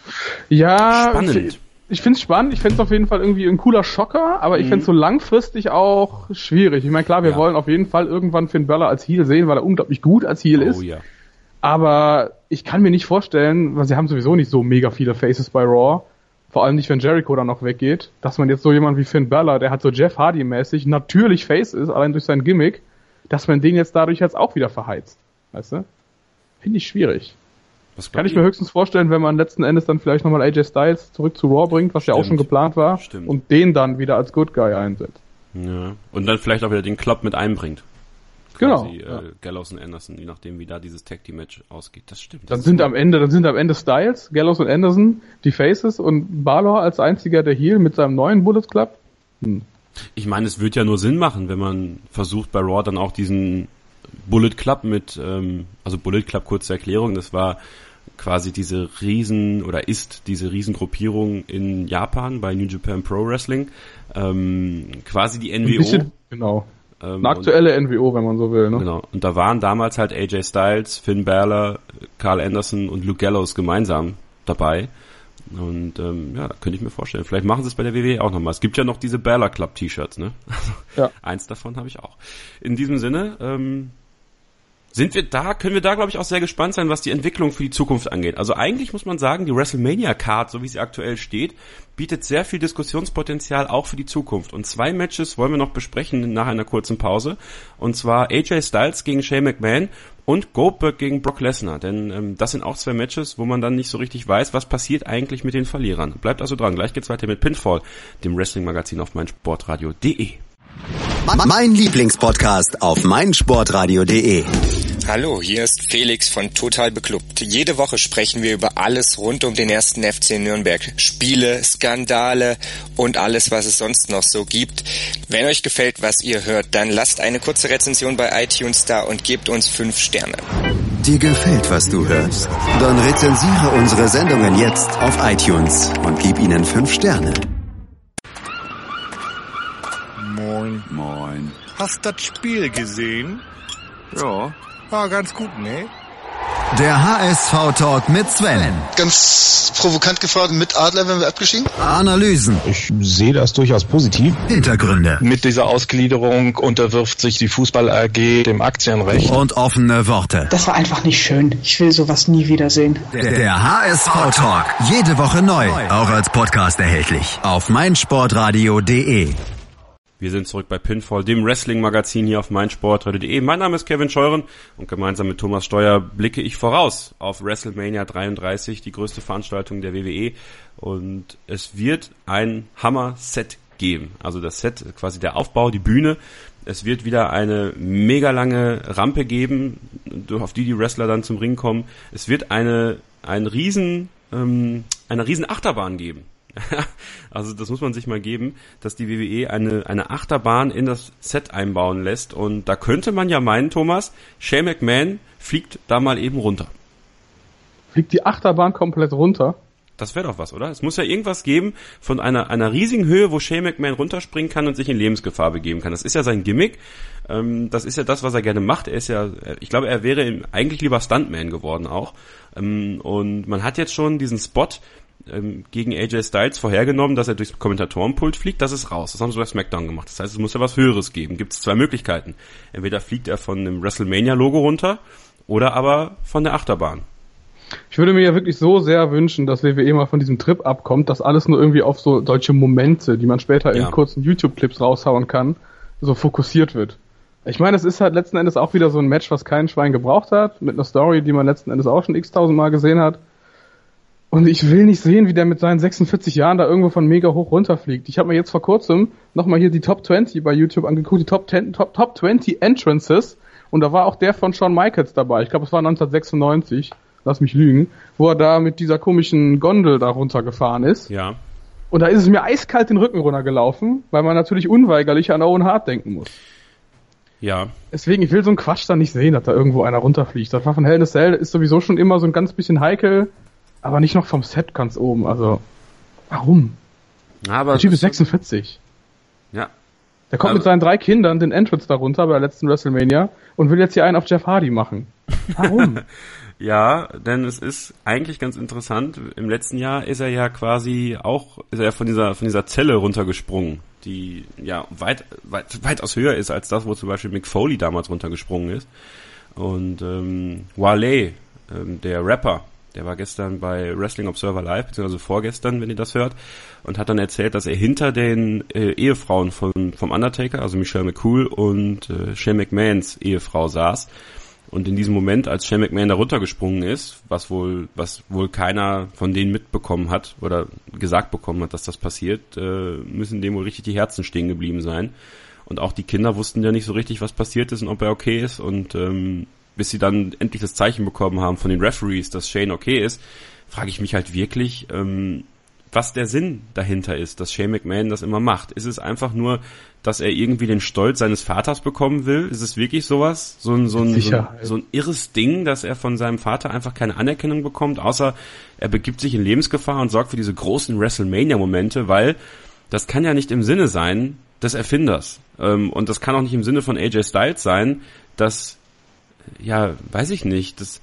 Ja, spannend. ich, ich find's spannend, ich find's auf jeden Fall irgendwie ein cooler Schocker, aber ich mhm. find's so langfristig auch schwierig. Ich meine, klar, wir ja. wollen auf jeden Fall irgendwann Finn Balor als Heel sehen, weil er unglaublich gut als Heel oh, ist. Ja. Aber ich kann mir nicht vorstellen, weil sie haben sowieso nicht so mega viele Faces bei Raw, vor allem nicht, wenn Jericho dann noch weggeht, dass man jetzt so jemand wie Finn Balor, der halt so Jeff Hardy-mäßig natürlich Face ist, allein durch sein Gimmick, dass man den jetzt dadurch jetzt auch wieder verheizt. Weißt du? Finde ich schwierig. Kann ich mir höchstens vorstellen, wenn man letzten Endes dann vielleicht nochmal A J Styles zurück zu Raw bringt, was Stimmt. ja auch schon geplant war, Stimmt. und den dann wieder als Good Guy einsetzt. Ja. Und dann vielleicht auch wieder den Club mit einbringt. Genau. Quasi, ja. äh, Gallows und Anderson, je nachdem, wie da dieses Tag Team Match ausgeht. Das stimmt. Das dann sind am Ende, dann sind am Ende Styles, Gallows und Anderson, die Faces und Balor als einziger der Heel mit seinem neuen Bullet Club. Hm. Ich meine, es wird ja nur Sinn machen, wenn man versucht bei Raw dann auch diesen Bullet Club mit, ähm, also Bullet Club, kurze Erklärung, das war quasi diese riesen, oder ist diese Riesengruppierung in Japan bei New Japan Pro Wrestling, ähm, quasi die N W O. Ein bisschen, genau. Ähm, Eine aktuelle und, N W O, wenn man so will, ne? Genau. Und da waren damals halt A J Styles, Finn Balor, Carl Anderson und Luke Gallows gemeinsam dabei. Und ähm, ja, da könnte ich mir vorstellen. Vielleicht machen sie es bei der W W E auch nochmal. Es gibt ja noch diese Balor Club T-Shirts, ne? Ja. Eins davon habe ich auch. In diesem Sinne, ähm, sind wir da, können wir da, glaube ich, auch sehr gespannt sein, was die Entwicklung für die Zukunft angeht. Also eigentlich muss man sagen, die WrestleMania-Card, so wie sie aktuell steht, bietet sehr viel Diskussionspotenzial auch für die Zukunft. Und zwei Matches wollen wir noch besprechen nach einer kurzen Pause. Und zwar A J Styles gegen Shane McMahon und Goldberg gegen Brock Lesnar. Denn ähm, das sind auch zwei Matches, wo man dann nicht so richtig weiß, was passiert eigentlich mit den Verlierern. Bleibt also dran. Gleich geht's weiter mit Pinfall, dem Wrestling-Magazin auf meinsportradio punkt de. Mein Lieblingspodcast auf meinsportradio punkt de. Hallo, hier ist Felix von Total Beklubbt. Jede Woche sprechen wir über alles rund um den ersten F C Nürnberg. Spiele, Skandale und alles, was es sonst noch so gibt. Wenn euch gefällt, was ihr hört, dann lasst eine kurze Rezension bei iTunes da und gebt uns fünf Sterne. Dir gefällt, was du hörst? Dann rezensiere unsere Sendungen jetzt auf iTunes und gib ihnen fünf Sterne. Moin. Moin. Hast das Spiel gesehen? Ja. War ganz gut, ne? Der H S V-Talk mit Sven. Ganz provokant gefragt, mit Adler werden wir abgeschieden? Analysen. Ich sehe das durchaus positiv. Hintergründe. Mit dieser Ausgliederung unterwirft sich die Fußball A G dem Aktienrecht. Und offene Worte. Das war einfach nicht schön. Ich will sowas nie wiedersehen. Der, der H S V-Talk. Jede Woche neu. Auch als Podcast erhältlich. Auf meinsportradio punkt de. Wir sind zurück bei Pinfall, dem Wrestling-Magazin hier auf meinsportradio punkt de. Mein Name ist Kevin Scheuren und gemeinsam mit Thomas Steuer blicke ich voraus auf WrestleMania dreiunddreißig, die größte Veranstaltung der W W E. Und es wird ein Hammer-Set geben. Also das Set, quasi der Aufbau, die Bühne. Es wird wieder eine mega lange Rampe geben, auf die die Wrestler dann zum Ring kommen. Es wird eine, ein riesen, ähm, eine riesen Achterbahn geben. Also das muss man sich mal geben, dass die W W E eine eine Achterbahn in das Set einbauen lässt. Und da könnte man ja meinen, Thomas, Shane McMahon fliegt da mal eben runter. Fliegt die Achterbahn komplett runter? Das wäre doch was, oder? Es muss ja irgendwas geben von einer einer riesigen Höhe, wo Shane McMahon runterspringen kann und sich in Lebensgefahr begeben kann. Das ist ja sein Gimmick. Ähm, das ist ja das, was er gerne macht. Er ist ja, ich glaube, er wäre eigentlich lieber Stuntman geworden auch. Ähm, und man hat jetzt schon diesen Spot gegen A J Styles vorhergenommen, dass er durchs Kommentatorenpult fliegt, das ist raus. Das haben sie bei SmackDown gemacht. Das heißt, es muss ja was Höheres geben. Gibt es zwei Möglichkeiten. Entweder fliegt er von dem WrestleMania-Logo runter oder aber von der Achterbahn. Ich würde mir ja wirklich so sehr wünschen, dass W W E mal von diesem Trip abkommt, dass alles nur irgendwie auf so solche Momente, die man später in ja. kurzen YouTube-Clips raushauen kann, so fokussiert wird. Ich meine, es ist halt letzten Endes auch wieder so ein Match, was kein Schwein gebraucht hat, mit einer Story, die man letzten Endes auch schon x-tausend Mal gesehen hat. Und ich will nicht sehen, wie der mit seinen sechsundvierzig Jahren da irgendwo von mega hoch runterfliegt. Ich habe mir jetzt vor kurzem nochmal hier die Top zwanzig bei YouTube angeguckt, die Top zehn, Top, Top zwanzig Entrances. Und da war auch der von Shawn Michaels dabei. Ich glaube, es war neunzehnhundertsechsundneunzig, lass mich lügen, wo er da mit dieser komischen Gondel da runtergefahren ist. Ja. Und da ist es mir eiskalt den Rücken runtergelaufen, weil man natürlich unweigerlich an Owen Hart denken muss. Ja. Deswegen, ich will so einen Quatsch da nicht sehen, dass da irgendwo einer runterfliegt. Das war von Hell in a Cell, ist sowieso schon immer so ein ganz bisschen heikel. Aber nicht noch vom Set ganz oben, also warum? Aber der Typ ist sechsundvierzig. Ja. Der kommt also, mit seinen drei Kindern den Entrance darunter bei der letzten WrestleMania und will jetzt hier einen auf Jeff Hardy machen. Warum? Ja, denn es ist eigentlich ganz interessant. Im letzten Jahr ist er ja quasi auch, ist er von dieser, von dieser Zelle runtergesprungen, die ja weit, weit, weitaus höher ist als das, wo zum Beispiel Mick Foley damals runtergesprungen ist. Und ähm, Wale, ähm, der Rapper, der war gestern bei Wrestling Observer Live, beziehungsweise vorgestern, wenn ihr das hört, und hat dann erzählt, dass er hinter den äh, Ehefrauen von vom Undertaker, also Michelle McCool und äh, Shane McMahons Ehefrau saß. Und in diesem Moment, als Shane McMahon da runtergesprungen ist, was wohl was wohl keiner von denen mitbekommen hat oder gesagt bekommen hat, dass das passiert, äh, müssen dem wohl richtig die Herzen stehen geblieben sein. Und auch die Kinder wussten ja nicht so richtig, was passiert ist und ob er okay ist. Und ähm, bis sie dann endlich das Zeichen bekommen haben von den Referees, dass Shane okay ist, frage ich mich halt wirklich, ähm, was der Sinn dahinter ist, dass Shane McMahon das immer macht. Ist es einfach nur, dass er irgendwie den Stolz seines Vaters bekommen will? Ist es wirklich sowas? So ein, so ein, so ein, so ein irres Ding, dass er von seinem Vater einfach keine Anerkennung bekommt, außer er begibt sich in Lebensgefahr und sorgt für diese großen WrestleMania-Momente, weil das kann ja nicht im Sinne sein des Erfinders. Ähm, und das kann auch nicht im Sinne von A J Styles sein, dass ja, weiß ich nicht. Das,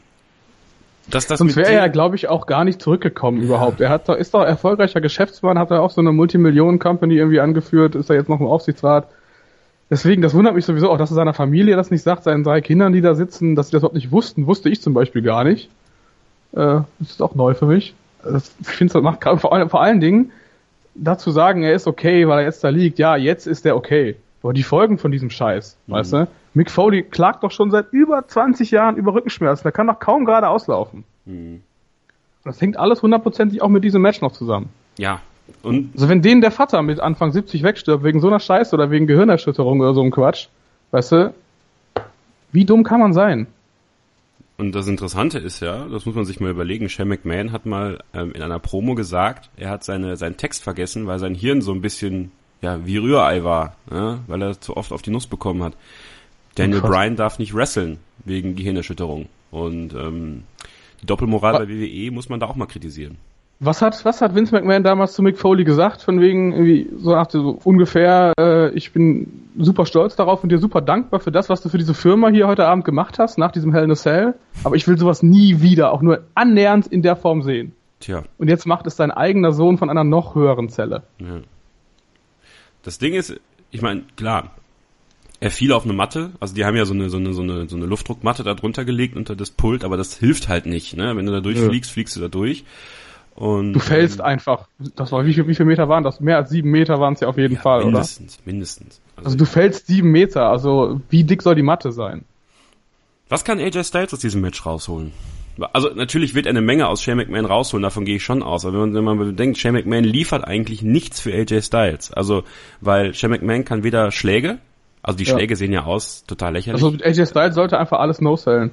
dass das Sonst wäre er ja, glaube ich, auch gar nicht zurückgekommen ja. überhaupt. Er hat doch, ist doch erfolgreicher Geschäftsmann, hat er auch so eine Multimillionen-Company irgendwie angeführt, ist er jetzt noch im Aufsichtsrat. Deswegen, das wundert mich sowieso auch, dass er seiner Familie das nicht sagt, seinen drei Kindern, die da sitzen, dass sie das überhaupt nicht wussten. Wusste ich zum Beispiel gar nicht. Äh, das ist auch neu für mich. Das, ich finde, das macht gerade vor, vor allen Dingen dazu sagen, er ist okay, weil er jetzt da liegt. Ja, jetzt ist er okay. Aber die Folgen von diesem Scheiß, mhm. weißt du? Mick Foley klagt doch schon seit über zwanzig Jahren über Rückenschmerzen. Der kann doch kaum gerade auslaufen. Mhm. Das hängt alles hundertprozentig auch mit diesem Match noch zusammen. Ja. Und also wenn denen der Vater mit Anfang siebzig wegstirbt, wegen so einer Scheiße oder wegen Gehirnerschütterung oder so einem Quatsch, weißt du, wie dumm kann man sein? Und das Interessante ist ja, das muss man sich mal überlegen, Shane McMahon hat mal ähm, in einer Promo gesagt, er hat seine seinen Text vergessen, weil sein Hirn so ein bisschen ja wie Rührei war, ja, weil er zu oft auf die Nuss bekommen hat. Daniel Bryan darf nicht wresteln wegen Gehirnerschütterung. Und ähm, die Doppelmoral bei W W E muss man da auch mal kritisieren. Was hat was hat Vince McMahon damals zu Mick Foley gesagt? Von wegen irgendwie so nach so ungefähr, äh, ich bin super stolz darauf und dir super dankbar für das, was du für diese Firma hier heute Abend gemacht hast, nach diesem Hell in a Cell. Aber ich will sowas nie wieder, auch nur annähernd in der Form sehen. Tja. Und jetzt macht es dein eigener Sohn von einer noch höheren Zelle. Ja. Das Ding ist, ich meine, klar, er fiel auf eine Matte, also die haben ja so eine so eine so eine so eine Luftdruckmatte da drunter gelegt unter das Pult, aber das hilft halt nicht, ne? Wenn du da durchfliegst, ja. fliegst du da durch. Und du fällst ähm, einfach. Das war wie viel, wie viel Meter waren das? Mehr als sieben Meter waren es ja auf jeden ja, Fall, mindestens, oder? Mindestens, mindestens. Also, also du fällst sieben Meter. Also wie dick soll die Matte sein? Was kann A J Styles aus diesem Match rausholen? Also natürlich wird er eine Menge aus Shane McMahon rausholen, davon gehe ich schon aus. Aber wenn man, wenn man bedenkt, Shane McMahon liefert eigentlich nichts für A J Styles. Also weil Shane McMahon kann weder Schläge. Also die Schläge ja. sehen ja aus, total lächerlich. Also A J Styles sollte einfach alles no-sellen.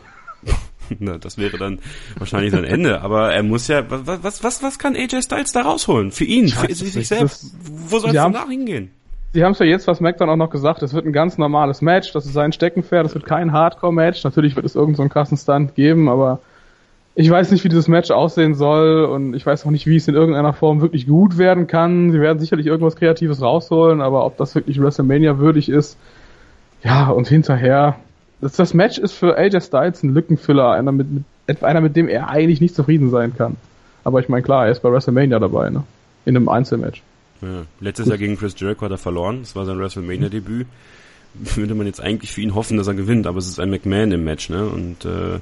Na, das wäre dann wahrscheinlich sein Ende. Aber er muss ja, was, was, was, was kann A J Styles da rausholen? Für ihn, für sich selbst. Wo soll es danach hingehen? Sie haben es ja jetzt, was SmackDown auch noch gesagt, es wird ein ganz normales Match, das ist sein Steckenpferd, das wird kein Hardcore-Match. Natürlich wird es irgend so einen krassen Stunt geben, aber ich weiß nicht, wie dieses Match aussehen soll und ich weiß auch nicht, wie es in irgendeiner Form wirklich gut werden kann. Sie werden sicherlich irgendwas Kreatives rausholen, aber ob das wirklich WrestleMania würdig ist, ja, und hinterher, das, das Match ist für A J Styles ein Lückenfüller, einer mit, mit, einer, mit dem er eigentlich nicht zufrieden sein kann. Aber ich meine, klar, er ist bei WrestleMania dabei, ne? In einem Einzelmatch. Ja, letztes Jahr gegen Chris Jericho hat er verloren, das war sein WrestleMania-Debüt. Würde man jetzt eigentlich für ihn hoffen, dass er gewinnt, aber es ist ein McMahon im Match, ne? Und äh,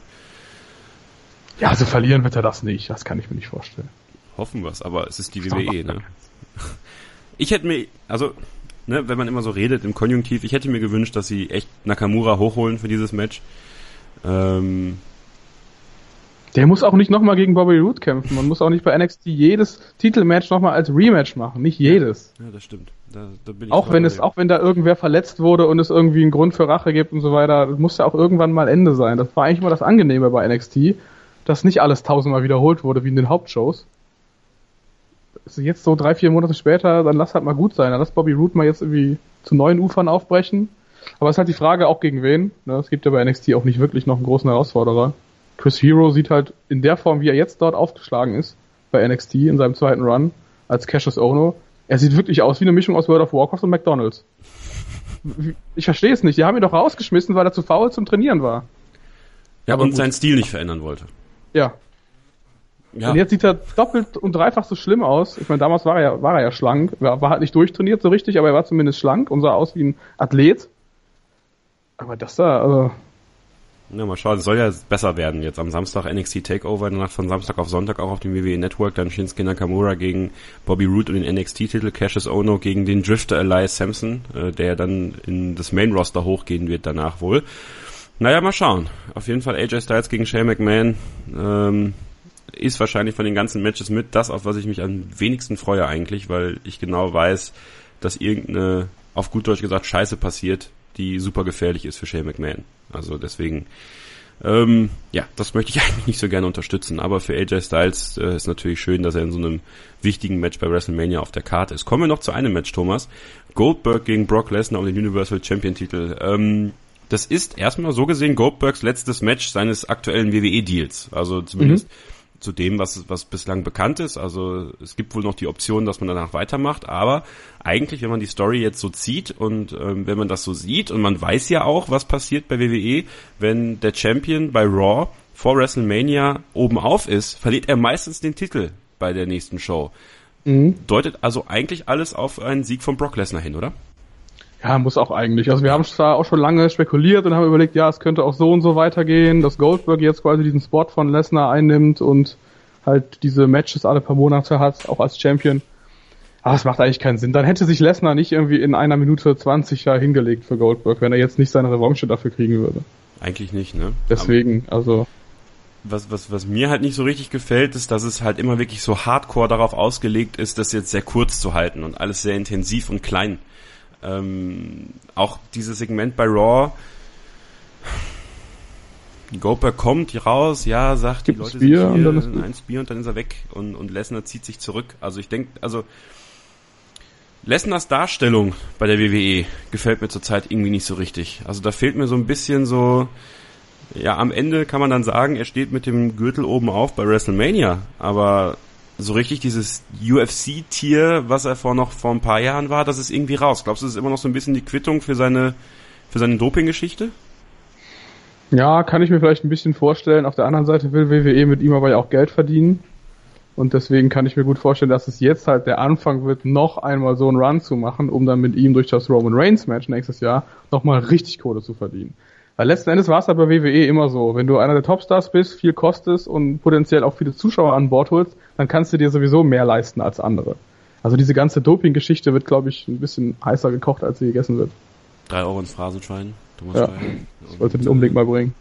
ja, also verlieren wird er das nicht, das kann ich mir nicht vorstellen. Hoffen wir es, aber es ist die W W E, ne? Ich hätte mir, also, ne, wenn man immer so redet im Konjunktiv, ich hätte mir gewünscht, dass sie echt Nakamura hochholen für dieses Match. Ähm, Der muss auch nicht nochmal gegen Bobby Roode kämpfen, man muss auch nicht bei N X T jedes Titelmatch nochmal als Rematch machen, nicht jedes. Ja, das stimmt. Da, da bin ich auch wenn es, auch wenn da irgendwer verletzt wurde und es irgendwie einen Grund für Rache gibt und so weiter, das muss ja auch irgendwann mal Ende sein. Das war eigentlich mal das Angenehme bei N X T, dass nicht alles tausendmal wiederholt wurde wie in den Hauptshows. Also jetzt so drei, vier Monate später, dann lass halt mal gut sein. Dann lass Bobby Roode mal jetzt irgendwie zu neuen Ufern aufbrechen. Aber es ist halt die Frage auch gegen wen. Ne? Es gibt ja bei N X T auch nicht wirklich noch einen großen Herausforderer. Chris Hero sieht halt in der Form, wie er jetzt dort aufgeschlagen ist, bei N X T in seinem zweiten Run, als Cassius Ohno, er sieht wirklich aus wie eine Mischung aus World of Warcraft und McDonald's. Ich verstehe es nicht. Die haben ihn doch rausgeschmissen, weil er zu faul zum Trainieren war. Ja, aber und gut. Seinen Stil nicht verändern wollte. Ja. ja. Und jetzt sieht er doppelt und dreifach so schlimm aus. Ich meine, damals war er ja, war er ja schlank. Er war halt nicht durchtrainiert so richtig, aber er war zumindest schlank und sah aus wie ein Athlet. Aber das da, also... Ja, mal schauen, es soll ja besser werden. Jetzt am Samstag N X T Takeover, danach von Samstag auf Sonntag auch auf dem W W E Network, dann Shinsuke Nakamura gegen Bobby Roode und den N X T-Titel, Cassius Ohno gegen den Drifter Elias Sampson, äh, der dann in das Main-Roster hochgehen wird danach wohl. Naja, mal schauen. Auf jeden Fall A J Styles gegen Shane McMahon ähm, ist wahrscheinlich von den ganzen Matches mit das, auf was ich mich am wenigsten freue eigentlich, weil ich genau weiß, dass irgendeine, auf gut Deutsch gesagt, Scheiße passiert, die super gefährlich ist für Shane McMahon. Also deswegen, ähm, ja, das möchte ich eigentlich nicht so gerne unterstützen. Aber für A J Styles äh, ist natürlich schön, dass er in so einem wichtigen Match bei WrestleMania auf der Karte ist. Kommen wir noch zu einem Match, Thomas. Goldberg gegen Brock Lesnar um den Universal Champion Titel. Ähm, das ist erstmal so gesehen Goldbergs letztes Match seines aktuellen W W E-Deals. Also zumindest mhm. zu dem, was was bislang bekannt ist. Also es gibt wohl noch die Option, dass man danach weitermacht. Aber eigentlich, wenn man die Story jetzt so zieht und ähm, wenn man das so sieht und man weiß ja auch, was passiert bei W W E, wenn der Champion bei Raw vor WrestleMania oben auf ist, verliert er meistens den Titel bei der nächsten Show. Mhm. Deutet also eigentlich alles auf einen Sieg von Brock Lesnar hin, oder? Ja, muss auch eigentlich. Also wir haben zwar auch schon lange spekuliert und haben überlegt, ja, es könnte auch so und so weitergehen, dass Goldberg jetzt quasi diesen Spot von Lesnar einnimmt und halt diese Matches alle paar Monate hat, auch als Champion. Aber es macht eigentlich keinen Sinn. Dann hätte sich Lesnar nicht irgendwie in einer Minute zwanzig ja hingelegt für Goldberg, wenn er jetzt nicht seine Revanche dafür kriegen würde. Eigentlich nicht, ne? Deswegen, Aber also... Was, was, was mir halt nicht so richtig gefällt, ist, dass es halt immer wirklich so hardcore darauf ausgelegt ist, das jetzt sehr kurz zu halten und alles sehr intensiv und klein. Ähm, auch dieses Segment bei Raw, Goldberg kommt raus, ja, sagt, Gibt die Leute Bier sind hier, und dann ist ein Bier und dann ist er weg und, und Lesnar zieht sich zurück. Also ich denke, also Lesnars Darstellung bei der W W E gefällt mir zurzeit irgendwie nicht so richtig. Also da fehlt mir so ein bisschen so, ja, am Ende kann man dann sagen, er steht mit dem Gürtel oben auf bei WrestleMania, aber so richtig dieses U F C-Tier, was er vor noch vor ein paar Jahren war, das ist irgendwie raus. Glaubst du, das ist immer noch so ein bisschen die Quittung für seine für seine Doping-Geschichte? Ja, kann ich mir vielleicht ein bisschen vorstellen. Auf der anderen Seite will W W E mit ihm aber ja auch Geld verdienen. Und deswegen kann ich mir gut vorstellen, dass es jetzt halt der Anfang wird, noch einmal so einen Run zu machen, um dann mit ihm durch das Roman Reigns Match nächstes Jahr nochmal richtig Kohle zu verdienen. Weil letzten Endes war es halt bei W W E immer so, wenn du einer der Topstars bist, viel kostest und potenziell auch viele Zuschauer an Bord holst, dann kannst du dir sowieso mehr leisten als andere. Also diese ganze Doping-Geschichte wird, glaube ich, ein bisschen heißer gekocht, als sie gegessen wird. Drei Euro ins Phrasenschwein. Thomas ja, ich wollte den unbedingt mal bringen.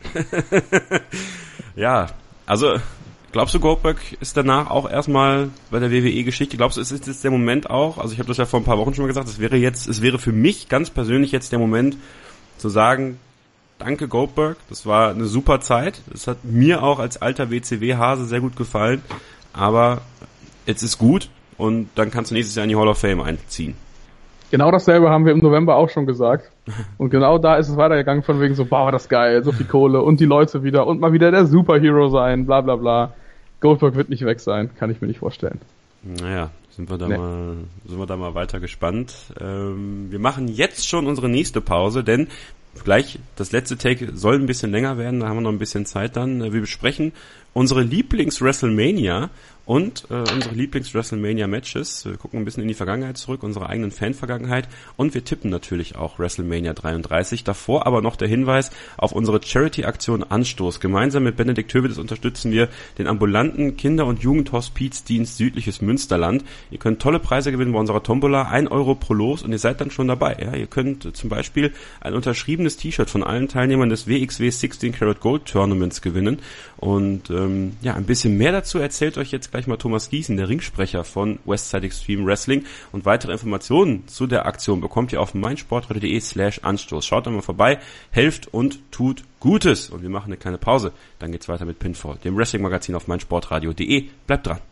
Ja, also glaubst du, Goldberg ist danach auch erstmal bei der W W E-Geschichte? Glaubst du, ist es jetzt der Moment auch? Also ich habe das ja vor ein paar Wochen schon mal gesagt, es wäre jetzt, es wäre für mich ganz persönlich jetzt der Moment zu sagen, danke Goldberg, das war eine super Zeit. Das hat mir auch als alter W C W-Hase sehr gut gefallen, aber jetzt ist gut und dann kannst du nächstes Jahr in die Hall of Fame einziehen. Genau dasselbe haben wir im November auch schon gesagt. Und genau da ist es weitergegangen von wegen so, boah, war das geil, so viel Kohle und die Leute wieder und mal wieder der Superhero sein, bla bla bla. Goldberg wird nicht weg sein, kann ich mir nicht vorstellen. Naja, sind wir da nee. mal, sind wir da mal weiter gespannt. Ähm, wir machen jetzt schon unsere nächste Pause, denn gleich das letzte Take soll ein bisschen länger werden, da haben wir noch ein bisschen Zeit dann. Wir besprechen unsere Lieblings-WrestleMania und äh, unsere Lieblings-WrestleMania-Matches. Wir gucken ein bisschen in die Vergangenheit zurück, unsere eigenen Fan-Vergangenheit und wir tippen natürlich auch WrestleMania dreiunddreißig. Davor aber noch der Hinweis auf unsere Charity-Aktion Anstoß. Gemeinsam mit Benedikt Hövedes unterstützen wir den ambulanten Kinder- und Jugendhospizdienst Südliches Münsterland. Ihr könnt tolle Preise gewinnen bei unserer Tombola, ein Euro pro Los und ihr seid dann schon dabei. Ja? Ihr könnt äh, zum Beispiel ein unterschriebenes T-Shirt von allen Teilnehmern des W X W sechzehn Karat Gold Tournaments gewinnen und ähm, ja, ein bisschen mehr dazu erzählt euch jetzt gleich mal Thomas Giesen, der Ringsprecher von Westside Extreme Wrestling, und weitere Informationen zu der Aktion bekommt ihr auf meinsportradio.de slash Anstoß. Schaut einmal vorbei, helft und tut Gutes und wir machen eine kleine Pause, dann geht's weiter mit Pinfall, dem Wrestling-Magazin auf meinsportradio.de. Bleibt dran.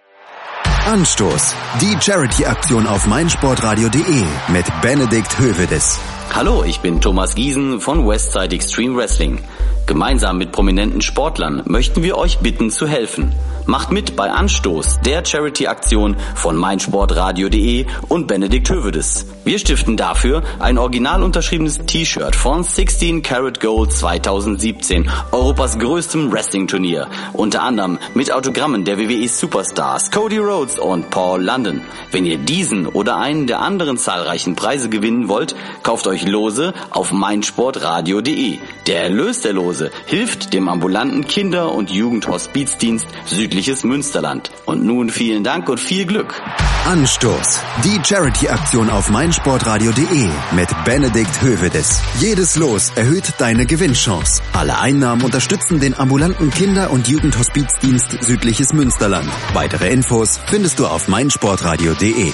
Anstoß, die Charity-Aktion auf meinsportradio.de mit Benedikt Hövedes. Hallo, ich bin Thomas Giesen von Westside Extreme Wrestling. Gemeinsam mit prominenten Sportlern möchten wir euch bitten zu helfen. Macht mit bei Anstoß, der Charity-Aktion von meinsportradio.de und Benedikt Hövedes. Wir stiften dafür ein original unterschriebenes T-Shirt von sechzehn Karat Gold zweitausendsiebzehn, Europas größtem Wrestling-Turnier. Unter anderem mit Autogrammen der W W E-Superstars Cody Rhodes und Paul London. Wenn ihr diesen oder einen der anderen zahlreichen Preise gewinnen wollt, kauft euch Lose auf meinsportradio.de. Der Erlös der Lose hilft dem ambulanten Kinder- und Jugendhospizdienst Südliches Münsterland. Und nun vielen Dank und viel Glück. Anstoß, die Charity-Aktion auf meinsportradio.de mit Benedikt Hövedes. Jedes Los erhöht deine Gewinnchance. Alle Einnahmen unterstützen den ambulanten Kinder- und Jugendhospizdienst Südliches Münsterland. Weitere Infos findest du auf meinsportradio.de.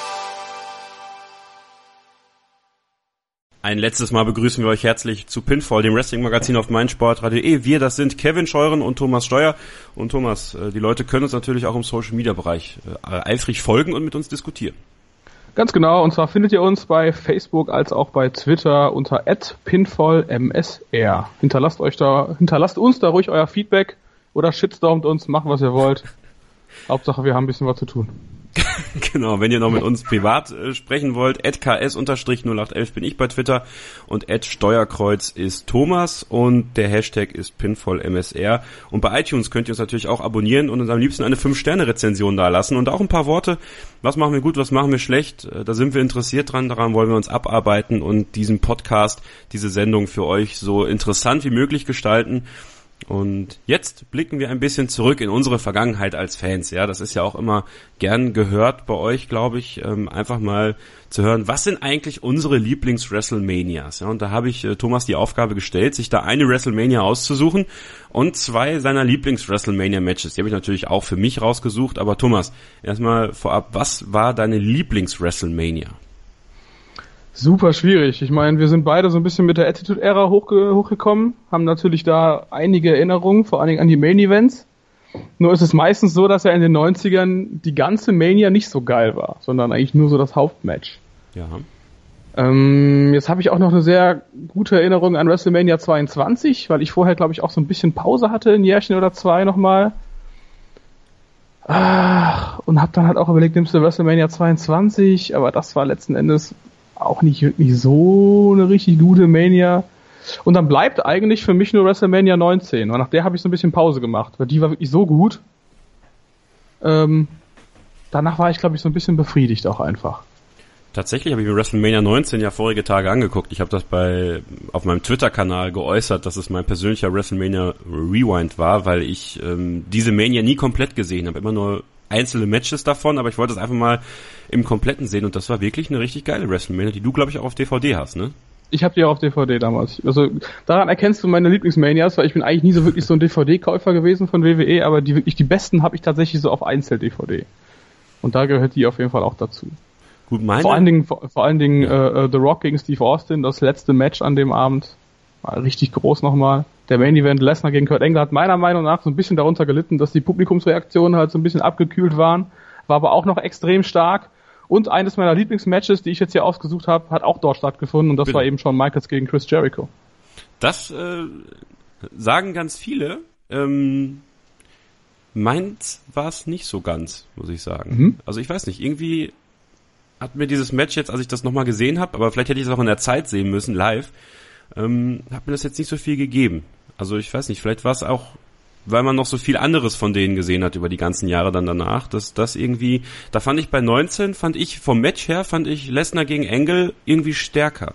Ein letztes Mal begrüßen wir euch herzlich zu Pinfall, dem Wrestling-Magazin auf meinsportradio.de. Wir, das sind Kevin Scheuren und Thomas Steuer. Und Thomas, die Leute können uns natürlich auch im Social-Media-Bereich eifrig folgen und mit uns diskutieren. Ganz genau, und zwar findet ihr uns bei Facebook als auch bei Twitter unter at pinfallmsr. Hinterlasst euch da, hinterlasst uns da ruhig euer Feedback oder shitstormt uns, macht was ihr wollt. Hauptsache, wir haben ein bisschen was zu tun. Genau, wenn ihr noch mit uns privat äh, sprechen wollt, at k s null acht elf bin ich bei Twitter und at Steuerkreuz ist Thomas und der Hashtag ist PinfallMSR. Und bei iTunes könnt ihr uns natürlich auch abonnieren und uns am liebsten eine fünf Sterne Rezension dalassen und auch ein paar Worte, was machen wir gut, was machen wir schlecht, da sind wir interessiert dran, daran wollen wir uns abarbeiten und diesen Podcast, diese Sendung für euch so interessant wie möglich gestalten. Und jetzt blicken wir ein bisschen zurück in unsere Vergangenheit als Fans. Ja, das ist ja auch immer gern gehört bei euch, glaube ich, ähm, einfach mal zu hören, was sind eigentlich unsere Lieblings-WrestleManias? Ja, und da habe ich äh, Thomas die Aufgabe gestellt, sich da eine WrestleMania auszusuchen und zwei seiner Lieblings-WrestleMania-Matches. Die habe ich natürlich auch für mich rausgesucht. Aber Thomas, erstmal vorab, was war deine Lieblings-WrestleMania? Super schwierig. Ich meine, wir sind beide so ein bisschen mit der Attitude-Ära hochge- hochgekommen, haben natürlich da einige Erinnerungen, vor allen Dingen an die Main-Events. Nur ist es meistens so, dass ja in den neunzigern die ganze Mania nicht so geil war, sondern eigentlich nur so das Hauptmatch. Ja. Ähm, jetzt habe ich auch noch eine sehr gute Erinnerung an WrestleMania zweiundzwanzig, weil ich vorher, glaube ich, auch so ein bisschen Pause hatte, ein Jährchen oder zwei nochmal. Ach, und hab dann halt auch überlegt, nimmst du WrestleMania zweiundzwanzig, aber das war letzten Endes auch nicht wirklich so eine richtig gute Mania. Und dann bleibt eigentlich für mich nur WrestleMania neunzehn, und nach der habe ich so ein bisschen Pause gemacht, weil die war wirklich so gut. Ähm, danach war ich, glaube ich, so ein bisschen befriedigt auch einfach. Tatsächlich habe ich mir WrestleMania neunzehn ja vorige Tage angeguckt. Ich habe das bei auf meinem Twitter-Kanal geäußert, dass es mein persönlicher WrestleMania Rewind war, weil ich ähm, diese Mania nie komplett gesehen habe. Immer nur einzelne Matches davon, aber ich wollte es einfach mal im Kompletten sehen, und das war wirklich eine richtig geile WrestleMania, die du, glaube ich, auch auf D V D hast, ne? Ich habe die auch auf D V D damals. Also daran erkennst du meine Lieblingsmanias, weil ich bin eigentlich nie so wirklich so ein D V D-Käufer gewesen von W W E, aber die wirklich die besten habe ich tatsächlich so auf Einzel-D V D. Und da gehört die auf jeden Fall auch dazu. Gut, meine? Vor allen Dingen, vor, vor allen Dingen ja. äh, The Rock gegen Steve Austin, das letzte Match an dem Abend, war richtig groß nochmal. Der Main Event Lesnar gegen Kurt Angle hat meiner Meinung nach so ein bisschen darunter gelitten, dass die Publikumsreaktionen halt so ein bisschen abgekühlt waren, war aber auch noch extrem stark. Und eines meiner Lieblingsmatches, die ich jetzt hier ausgesucht habe, hat auch dort stattgefunden, und das Bitte. war eben Shawn Michaels gegen Chris Jericho. Das äh, sagen ganz viele. Ähm, meins war es nicht so ganz, muss ich sagen. Mhm. Also ich weiß nicht, irgendwie hat mir dieses Match jetzt, als ich das nochmal gesehen habe, aber vielleicht hätte ich es auch in der Zeit sehen müssen, live, ähm, hat mir das jetzt nicht so viel gegeben. Also ich weiß nicht, vielleicht war es auch, weil man noch so viel anderes von denen gesehen hat über die ganzen Jahre dann danach, dass das irgendwie, da fand ich bei neunzehn, fand ich vom Match her, fand ich Lesnar gegen Angle irgendwie stärker.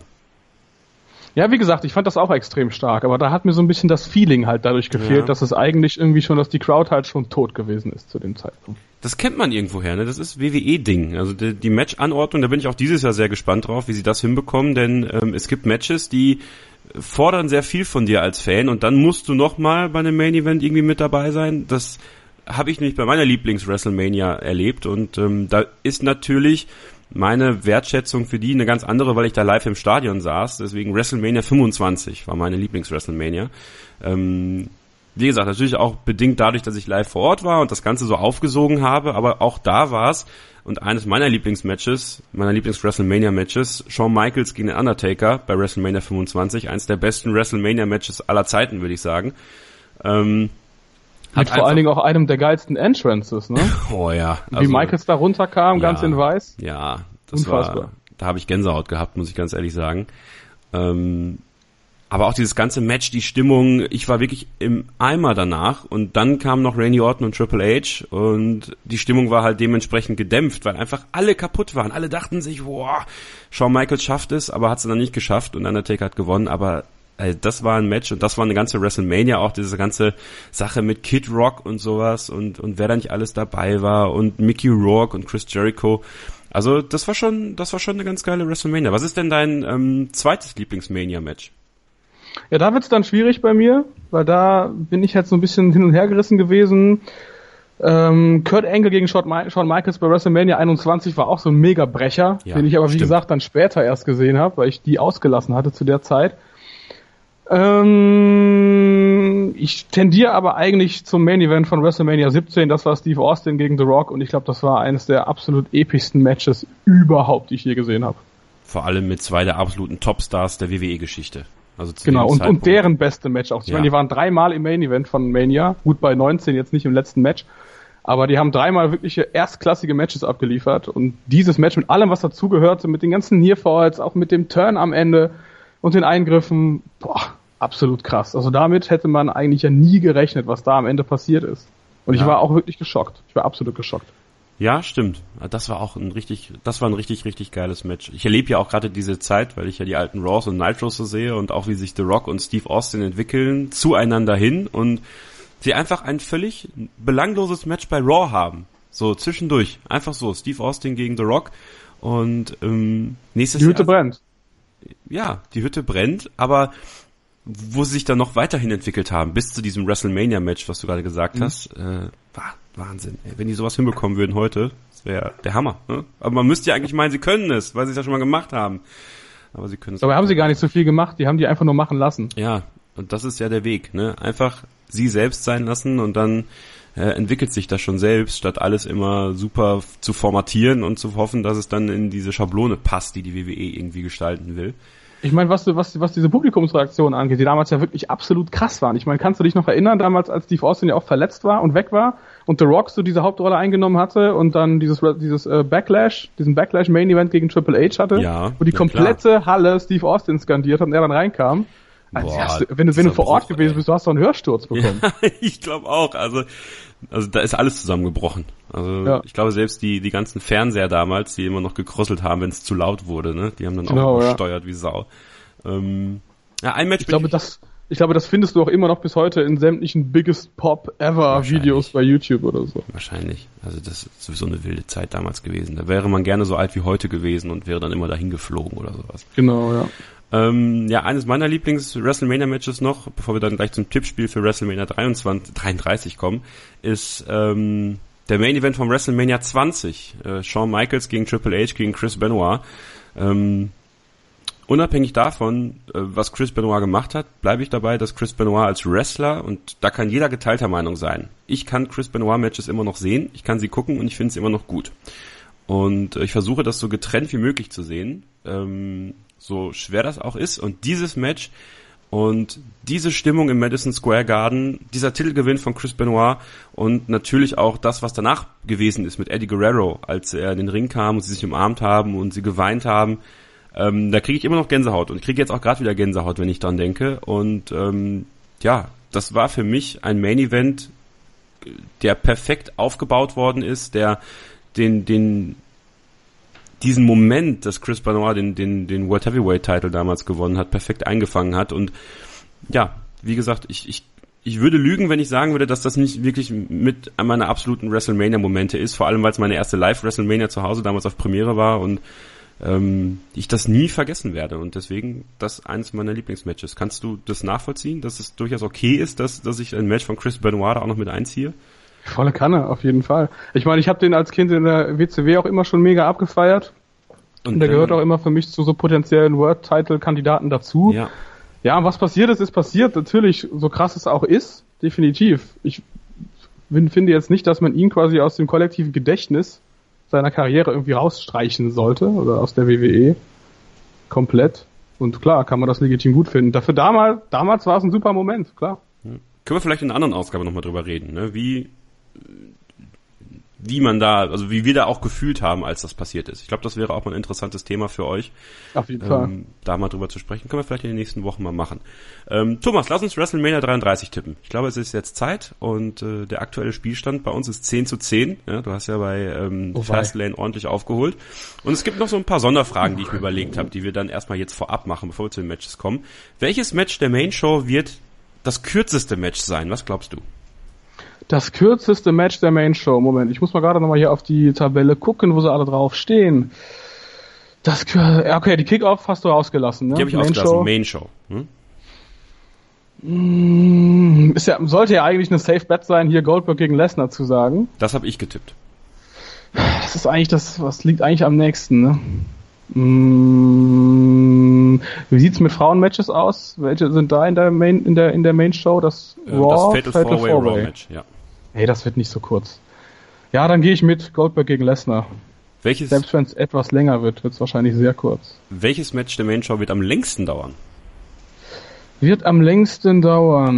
Ja, wie gesagt, ich fand das auch extrem stark, aber da hat mir so ein bisschen das Feeling halt dadurch gefehlt, ja. dass es eigentlich irgendwie schon, dass die Crowd halt schon tot gewesen ist zu dem Zeitpunkt. Das kennt man irgendwoher, ne? Das ist W W E-Ding. Also die, die Match-Anordnung, da bin ich auch dieses Jahr sehr gespannt drauf, wie sie das hinbekommen, denn ähm, es gibt Matches, die fordern sehr viel von dir als Fan, und dann musst du nochmal bei einem Main-Event irgendwie mit dabei sein. Das habe ich nämlich bei meiner Lieblings-WrestleMania erlebt, und ähm, da ist natürlich meine Wertschätzung für die eine ganz andere, weil ich da live im Stadion saß. Deswegen WrestleMania fünfundzwanzig war meine Lieblings-WrestleMania. Ähm, wie gesagt, natürlich auch bedingt dadurch, dass ich live vor Ort war und das Ganze so aufgesogen habe, aber auch da war es, und eines meiner Lieblingsmatches, meiner Lieblings-WrestleMania-Matches, Shawn Michaels gegen den Undertaker bei WrestleMania fünfundzwanzig, eines der besten WrestleMania-Matches aller Zeiten, würde ich sagen. Ähm, Mit vor allen Dingen auch einem der geilsten Entrances, ne? Oh ja. Also, wie Michaels da runterkam, ja, ganz in weiß. Ja, das Unfassbar. war, da habe ich Gänsehaut gehabt, muss ich ganz ehrlich sagen. Ähm, aber auch dieses ganze Match, die Stimmung, ich war wirklich im Eimer danach, und dann kamen noch Randy Orton und Triple H, und die Stimmung war halt dementsprechend gedämpft, weil einfach alle kaputt waren. Alle dachten sich, boah, Shawn Michaels schafft es, aber hat es dann nicht geschafft, und Undertaker hat gewonnen, aber also das war ein Match, und das war eine ganze WrestleMania, auch diese ganze Sache mit Kid Rock und sowas, und und wer da nicht alles dabei war, und Mickey Rourke und Chris Jericho. Also das war schon, das war schon eine ganz geile WrestleMania. Was ist denn dein ähm, zweites Lieblingsmania-Match? Ja, da wird's dann schwierig bei mir, weil da bin ich halt so ein bisschen hin und her gerissen gewesen. Ähm, Kurt Angle gegen Shawn Michaels bei WrestleMania einundzwanzig war auch so ein Mega-Brecher, ja, den ich aber wie stimmt. gesagt dann später erst gesehen habe, weil ich die ausgelassen hatte zu der Zeit. Ähm, ich tendiere aber eigentlich zum Main Event von WrestleMania siebzehn, das war Steve Austin gegen The Rock, und ich glaube, das war eines der absolut epischsten Matches überhaupt, die ich je gesehen habe. Vor allem mit zwei der absoluten Topstars der W W E-Geschichte. Also zu genau, dem und, und deren beste Match auch. Ich ja. meine, die waren dreimal im Main Event von Mania, gut bei neunzehn, jetzt nicht im letzten Match, aber die haben dreimal wirkliche erstklassige Matches abgeliefert, und dieses Match mit allem, was dazugehörte, mit den ganzen Nearfalls, auch mit dem Turn am Ende und den Eingriffen, boah, absolut krass. Also damit hätte man eigentlich ja nie gerechnet, was da am Ende passiert ist. Und ich ja. war auch wirklich geschockt. Ich war absolut geschockt. Ja, stimmt. Das war auch ein richtig, das war ein richtig, richtig geiles Match. Ich erlebe ja auch gerade diese Zeit, weil ich ja die alten Raws und Nitros so sehe, und auch wie sich The Rock und Steve Austin entwickeln, zueinander hin, und sie einfach ein völlig belangloses Match bei Raw haben. So zwischendurch. Einfach so. Steve Austin gegen The Rock, und ähm, nächstes Die Hütte Jahr, brennt. Ja, die Hütte brennt, aber wo sie sich dann noch weiterhin entwickelt haben, bis zu diesem WrestleMania-Match, was du gerade gesagt mhm. hast, äh, war Wahnsinn. Ey, wenn die sowas hinbekommen würden heute, das wäre der Hammer. Ne? Aber man müsste ja eigentlich meinen, sie können es, weil sie es ja schon mal gemacht haben. Aber sie können es. Dabei haben sie gar nicht so viel gemacht, die haben die einfach nur machen lassen. Ja, und das ist ja der Weg, ne? Einfach sie selbst sein lassen, und dann äh, entwickelt sich das schon selbst, statt alles immer super zu formatieren und zu hoffen, dass es dann in diese Schablone passt, die die W W E irgendwie gestalten will. Ich meine, was, was, was diese Publikumsreaktionen angeht, die damals ja wirklich absolut krass waren. Ich meine, kannst du dich noch erinnern, damals, als Steve Austin ja auch verletzt war und weg war und The Rock so diese Hauptrolle eingenommen hatte und dann dieses, dieses äh, Backlash, diesen Backlash-Main-Event gegen Triple H hatte, ja, wo die komplette klar. Halle Steve Austin skandiert hat und er dann reinkam. Also Boah, hast du, wenn du, wenn du vor Ort Bruch, gewesen ey. bist, du hast doch einen Hörsturz bekommen. Ja, ich glaube auch. Also, also da ist alles zusammengebrochen. Also ja. ich glaube selbst die die ganzen Fernseher damals, die immer noch gekrosselt haben, wenn es zu laut wurde, ne, die haben dann genau, auch gesteuert ja. wie Sau. Ähm, ja, ein Match. Ich glaube, ich das, ich glaube, das findest du auch immer noch bis heute in sämtlichen Biggest Pop Ever Videos bei YouTube oder so. Wahrscheinlich. Also das ist sowieso eine wilde Zeit damals gewesen. Da wäre man gerne so alt wie heute gewesen und wäre dann immer dahin geflogen oder sowas. Genau, ja. Ähm, ja, eines meiner Lieblings-WrestleMania-Matches noch, bevor wir dann gleich zum Tippspiel für WrestleMania dreiundzwanzig, dreiunddreißig kommen, ist ähm, der Main-Event von WrestleMania zwanzig. Äh, Shawn Michaels gegen Triple H gegen Chris Benoit. Ähm, unabhängig davon, äh, was Chris Benoit gemacht hat, bleibe ich dabei, dass Chris Benoit als Wrestler, und da kann jeder geteilter Meinung sein, ich kann Chris Benoit-Matches immer noch sehen, ich kann sie gucken und ich finde es immer noch gut. Und äh, ich versuche das so getrennt wie möglich zu sehen, ähm, so schwer das auch ist. Und dieses Match und diese Stimmung im Madison Square Garden, dieser Titelgewinn von Chris Benoit und natürlich auch das, was danach gewesen ist mit Eddie Guerrero, als er in den Ring kam und sie sich umarmt haben und sie geweint haben, ähm, da kriege ich immer noch Gänsehaut und kriege jetzt auch gerade wieder Gänsehaut, wenn ich dran denke. Und ähm, ja, das war für mich ein Main Event, der perfekt aufgebaut worden ist, der den den diesen Moment, dass Chris Benoit den, den, den World Heavyweight Title damals gewonnen hat, perfekt eingefangen hat. Und ja, wie gesagt, ich, ich, ich würde lügen, wenn ich sagen würde, dass das nicht wirklich mit meiner absoluten WrestleMania-Momente ist, vor allem, weil es meine erste Live-WrestleMania zu Hause damals auf Premiere war und ähm, ich das nie vergessen werde. Und deswegen, das ist eines meiner Lieblingsmatches. Kannst du das nachvollziehen, dass es durchaus okay ist, dass, dass ich ein Match von Chris Benoit da auch noch mit einziehe? Volle Kanne, auf jeden Fall. Ich meine, ich habe den als Kind in der W C W auch immer schon mega abgefeiert. Und, und der gehört auch immer für mich zu so potenziellen World-Title-Kandidaten dazu. Ja. Ja, was passiert ist, ist passiert. Natürlich, so krass es auch ist, definitiv. Ich finde jetzt nicht, dass man ihn quasi aus dem kollektiven Gedächtnis seiner Karriere irgendwie rausstreichen sollte, oder aus der W W E. Komplett. Und klar, kann man das legitim gut finden. Dafür damals, damals war es ein super Moment, klar. Hm. Können wir vielleicht in einer anderen Ausgabe nochmal drüber reden, ne? Wie, wie man da, also wie wir da auch gefühlt haben, als das passiert ist. Ich glaube, das wäre auch mal ein interessantes Thema für euch. Auf jeden ähm, Fall. Da mal drüber zu sprechen. Können wir vielleicht in den nächsten Wochen mal machen. Ähm, Thomas, lass uns WrestleMania dreiunddreißig tippen. Ich glaube, es ist jetzt Zeit und äh, der aktuelle Spielstand bei uns ist zehn zu zehn. Ja, du hast ja bei ähm, oh Fastlane ordentlich aufgeholt. Und es gibt noch so ein paar Sonderfragen, die ich mir überlegt habe, die wir dann erstmal jetzt vorab machen, bevor wir zu den Matches kommen. Welches Match der Main Show wird das kürzeste Match sein? Was glaubst du? Das kürzeste Match der Main Show. Moment, ich muss mal gerade nochmal hier auf die Tabelle gucken, wo sie alle drauf stehen. Das, okay, die Kickoff hast du rausgelassen, ne? Die habe ich ausgelassen, Main Show. Hm? Ist ja, sollte ja eigentlich eine Safe Bet sein, hier Goldberg gegen Lesnar zu sagen. Das habe ich getippt. Das ist eigentlich das, was liegt eigentlich am nächsten, ne? Hm, wie sieht's mit Frauenmatches aus? Welche sind da in der Main, in der, in der Main Show? Das Raw, das Fatal Four-Way Raw Match, ja. Hey, das wird nicht so kurz. Ja, dann gehe ich mit Goldberg gegen Lesnar. Welches? Selbst wenn es etwas länger wird, wird es wahrscheinlich sehr kurz. Welches Match der Main Show wird am längsten dauern? Wird am längsten dauern.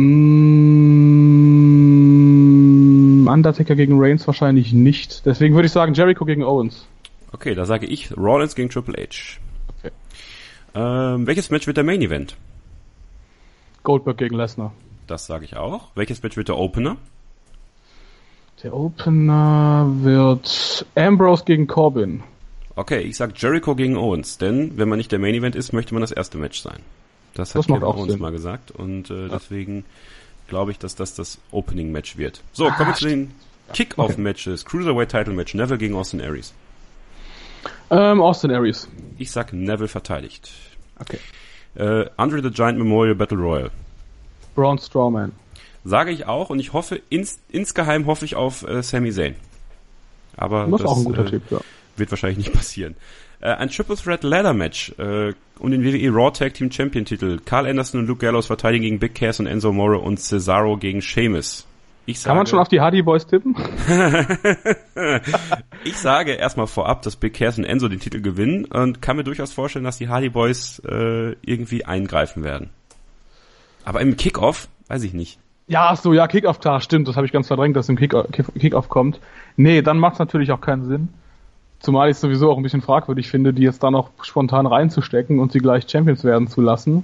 Mm, Undertaker gegen Reigns wahrscheinlich nicht. Deswegen würde ich sagen Jericho gegen Owens. Okay, da sage ich Rollins gegen Triple H. Okay. Ähm, welches Match wird der Main Event? Goldberg gegen Lesnar. Das sage ich auch. Welches Match wird der Opener? Der Opener wird Ambrose gegen Corbin. Okay, ich sag Jericho gegen Owens, denn wenn man nicht der Main Event ist, möchte man das erste Match sein. Das, das hat Kevin Owens Sinn. mal gesagt und äh, ja. deswegen glaube ich, dass das das Opening Match wird. So, kommen wir zu den Kick-Off-Matches. Okay. Cruiserweight Title Match, Neville gegen Austin Aries. Ähm, Austin Aries. Ich sag Neville verteidigt. Okay. Äh, Andre the Giant Memorial Battle Royal. Braun Strowman. Sage ich auch und ich hoffe, ins, insgeheim hoffe ich auf äh, Sami Zayn. Aber das, das auch ein guter äh, Typ, ja. wird wahrscheinlich nicht passieren. Äh, ein Triple Threat Ladder Match äh, um den W W E Raw Tag Team Champion Titel. Carl Anderson und Luke Gallows verteidigen gegen Big Cass und Enzo Amore und Cesaro gegen Sheamus. Ich sage, Kann man schon auf die Hardy Boys tippen? Ich sage erstmal vorab, dass Big Cass und Enzo den Titel gewinnen und kann mir durchaus vorstellen, dass die Hardy Boys äh, irgendwie eingreifen werden. Aber im Kickoff, weiß ich nicht. Ja, ach so, ja, Kickoff-Tag, stimmt, das habe ich ganz verdrängt, dass im Kickoff, Kickoff kommt. Nee, dann macht es natürlich auch keinen Sinn. Zumal ich es sowieso auch ein bisschen fragwürdig finde, die jetzt da noch spontan reinzustecken und sie gleich Champions werden zu lassen.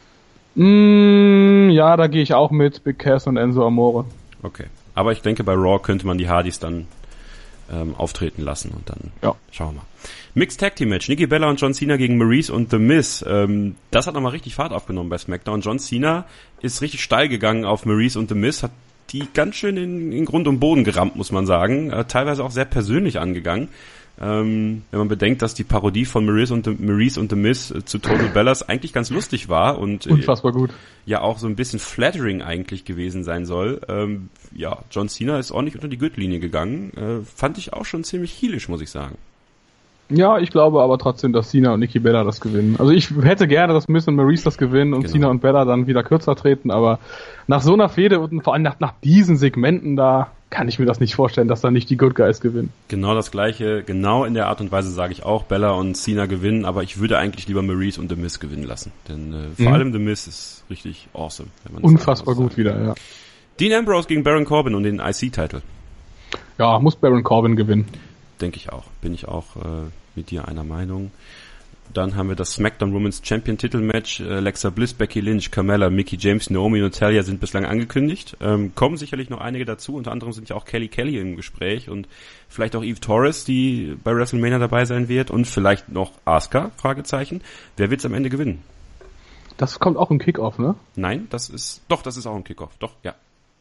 Mm, ja, da gehe ich auch mit Big Cass und Enzo Amore. Okay, aber ich denke, bei Raw könnte man die Hardys dann ähm, auftreten lassen und dann ja. Schauen wir mal. Mixed Tag Team Match, Nikki Bella und John Cena gegen Maryse und The Miz. Ähm, das hat nochmal richtig Fahrt aufgenommen bei SmackDown. John Cena ist richtig steil gegangen auf Maryse und The Miz, hat die ganz schön in, in Grund und Boden gerammt, muss man sagen. Äh, teilweise auch sehr persönlich angegangen. Ähm, wenn man bedenkt, dass die Parodie von Maryse und The, Maryse und The Miz äh, zu Total Bellas eigentlich ganz lustig war und äh, unfassbar gut. Ja auch so ein bisschen flattering eigentlich gewesen sein soll. Ähm, ja, John Cena ist ordentlich unter die Gürtellinie gegangen. Äh, fand ich auch schon ziemlich heelisch, muss ich sagen. Ja, ich glaube aber trotzdem, dass Cena und Nikki Bella das gewinnen. Also ich hätte gerne, dass Miz und Maryse das gewinnen und genau. Cena und Bella dann wieder kürzer treten, aber nach so einer Fehde und vor allem nach, nach diesen Segmenten da kann ich mir das nicht vorstellen, dass da nicht die Good Guys gewinnen. Genau das Gleiche, genau in der Art und Weise sage ich auch, Bella und Cena gewinnen, aber ich würde eigentlich lieber Maryse und The Miz gewinnen lassen, denn äh, vor mhm. allem The Miz ist richtig awesome. Wenn man unfassbar gut wieder, ja. Dean Ambrose gegen Baron Corbin und den I C-Titel. Ja, muss Baron Corbin gewinnen. Denke ich auch, bin ich auch äh, mit dir einer Meinung. Dann haben wir das SmackDown Women's Champion Titelmatch. Alexa Bliss, Becky Lynch, Carmella, Mickie James, Naomi und Natalya sind bislang angekündigt. Ähm, kommen sicherlich noch einige dazu. Unter anderem sind ja auch Kelly Kelly im Gespräch und vielleicht auch Eve Torres, die bei WrestleMania dabei sein wird und vielleicht noch Asuka, Fragezeichen. Wer wird's am Ende gewinnen? Das kommt auch im Kickoff, ne? Nein, das ist, doch, das ist auch im Kickoff. Doch, ja.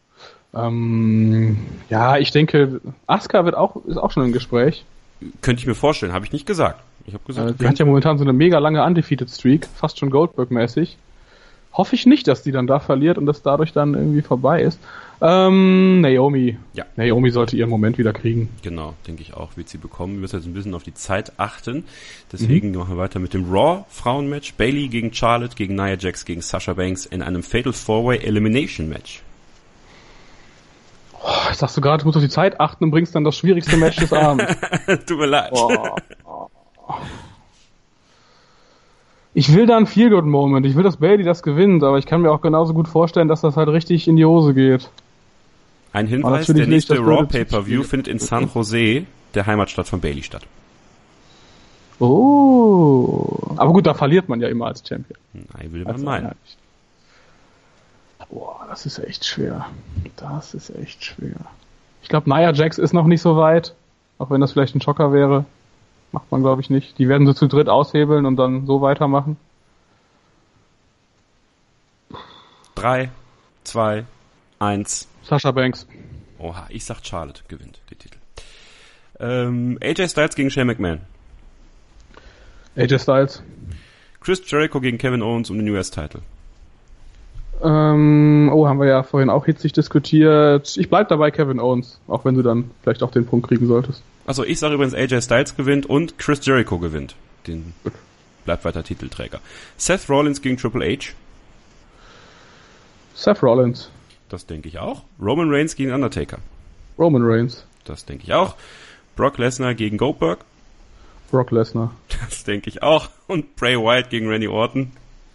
Ähm, ja, ich denke, Asuka wird auch, ist auch schon im Gespräch. Könnte ich mir vorstellen, habe ich nicht gesagt. Ich habe gesagt, äh, die hat ja momentan so eine mega lange Undefeated Streak, fast schon Goldberg-mäßig. Hoffe ich nicht, dass die dann da verliert und das dadurch dann irgendwie vorbei ist. Ähm, Naomi. Ja. Naomi sollte ihren Moment wieder kriegen. Genau, denke ich auch, wird sie bekommen. Wir müssen jetzt ein bisschen auf die Zeit achten. Deswegen mhm. machen wir weiter mit dem Raw-Frauenmatch. Bayley gegen Charlotte, gegen Nia Jax, gegen Sasha Banks in einem Fatal Four-Way Elimination Match. Oh, jetzt sagst du gerade, du musst auf die Zeit achten und bringst dann das schwierigste Match des Abends. Tut mir leid. Oh. Ich will da einen Feel-Good-Moment. Ich will, dass Bayley das gewinnt, aber ich kann mir auch genauso gut vorstellen, dass das halt richtig in die Hose geht. Ein Hinweis, der nächste Raw Pay-Per-View findet in San Jose, der Heimatstadt von Bayley, statt. Oh. Aber gut, da verliert man ja immer als Champion. Nein, will man also meinen. Boah, das ist echt schwer. Das ist echt schwer. Ich glaube, Nia Jax ist noch nicht so weit, auch wenn das vielleicht ein Schocker wäre. Macht man, glaube ich, nicht. Die werden so zu dritt aushebeln und dann so weitermachen. Drei, zwei, eins. Sasha Banks. Oha, ich sag Charlotte gewinnt den Titel. Ähm, A J Styles gegen Shane McMahon. A J Styles. Chris Jericho gegen Kevin Owens um den U S-Titel. Ähm, oh, haben wir ja vorhin auch hitzig diskutiert. Ich bleib dabei Kevin Owens, auch wenn du dann vielleicht auch den Punkt kriegen solltest. Achso, ich sage übrigens A J Styles gewinnt und Chris Jericho gewinnt. Den bleibt weiter Titelträger. Seth Rollins gegen Triple H. Seth Rollins. Das denke ich auch. Roman Reigns gegen Undertaker. Roman Reigns. Das denke ich auch. Brock Lesnar gegen Goldberg. Brock Lesnar. Das denke ich auch. Und Bray Wyatt gegen Randy Orton.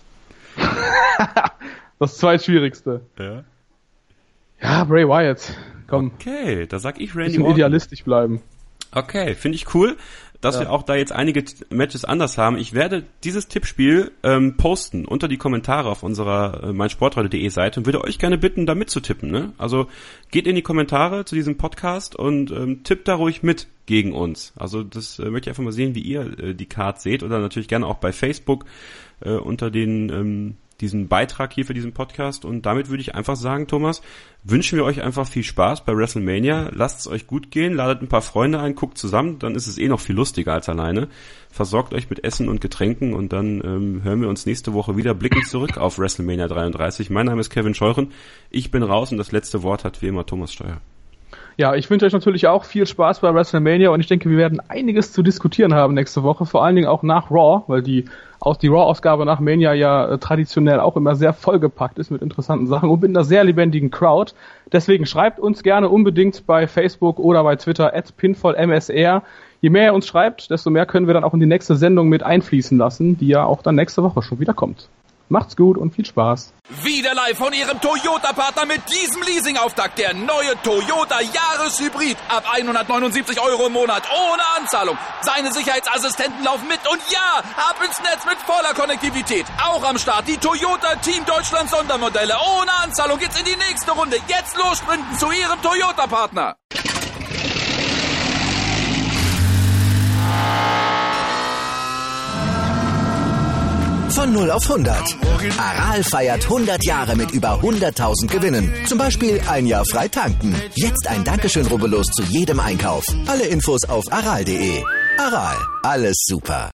Das zweitschwierigste. Ja. Ja, Bray Wyatt. Komm. Okay, da sag ich Randy bisschen Orton. Idealistisch bleiben. Okay, finde ich cool, dass ja. wir auch da jetzt einige Matches anders haben. Ich werde dieses Tippspiel ähm, posten unter die Kommentare auf unserer äh, meinsportradio punkt de Seite und würde euch gerne bitten, da mitzutippen. Ne? Also geht in die Kommentare zu diesem Podcast und ähm, tippt da ruhig mit gegen uns. Also das äh, möchte ich einfach mal sehen, wie ihr äh, die Cards seht oder natürlich gerne auch bei Facebook äh, unter den ähm, diesen Beitrag hier für diesen Podcast und damit würde ich einfach sagen, Thomas, wünschen wir euch einfach viel Spaß bei WrestleMania, lasst es euch gut gehen, ladet ein paar Freunde ein, guckt zusammen, dann ist es eh noch viel lustiger als alleine, versorgt euch mit Essen und Getränken und dann ähm, hören wir uns nächste Woche wieder, blicken zurück auf WrestleMania dreiunddreißig. Mein Name ist Kevin Scheuren, ich bin raus und das letzte Wort hat wie immer Thomas Steuer. Ja, ich wünsche euch natürlich auch viel Spaß bei WrestleMania und ich denke, wir werden einiges zu diskutieren haben nächste Woche, vor allen Dingen auch nach Raw, weil die aus die Raw-Ausgabe nach Mania ja äh, traditionell auch immer sehr vollgepackt ist mit interessanten Sachen und mit einer sehr lebendigen Crowd. Deswegen schreibt uns gerne unbedingt bei Facebook oder bei Twitter at pinfallmsr. Je mehr ihr uns schreibt, desto mehr können wir dann auch in die nächste Sendung mit einfließen lassen, die ja auch dann nächste Woche schon wieder kommt. Macht's gut und viel Spaß. Wieder live von Ihrem Toyota-Partner mit diesem Leasing-Auftakt. Der neue Toyota Jahreshybrid. Ab hundertneunundsiebzig Euro im Monat. Ohne Anzahlung. Seine Sicherheitsassistenten laufen mit. Und ja, ab ins Netz mit voller Konnektivität. Auch am Start die Toyota Team Deutschland Sondermodelle. Ohne Anzahlung geht's in die nächste Runde. Jetzt los sprinten zu Ihrem Toyota-Partner. Von null auf hundert. Aral feiert hundert Jahre mit über hunderttausend Gewinnen. Zum Beispiel ein Jahr frei tanken. Jetzt ein Dankeschön, rubbellos zu jedem Einkauf. Alle Infos auf aral punkt de. Aral, alles super.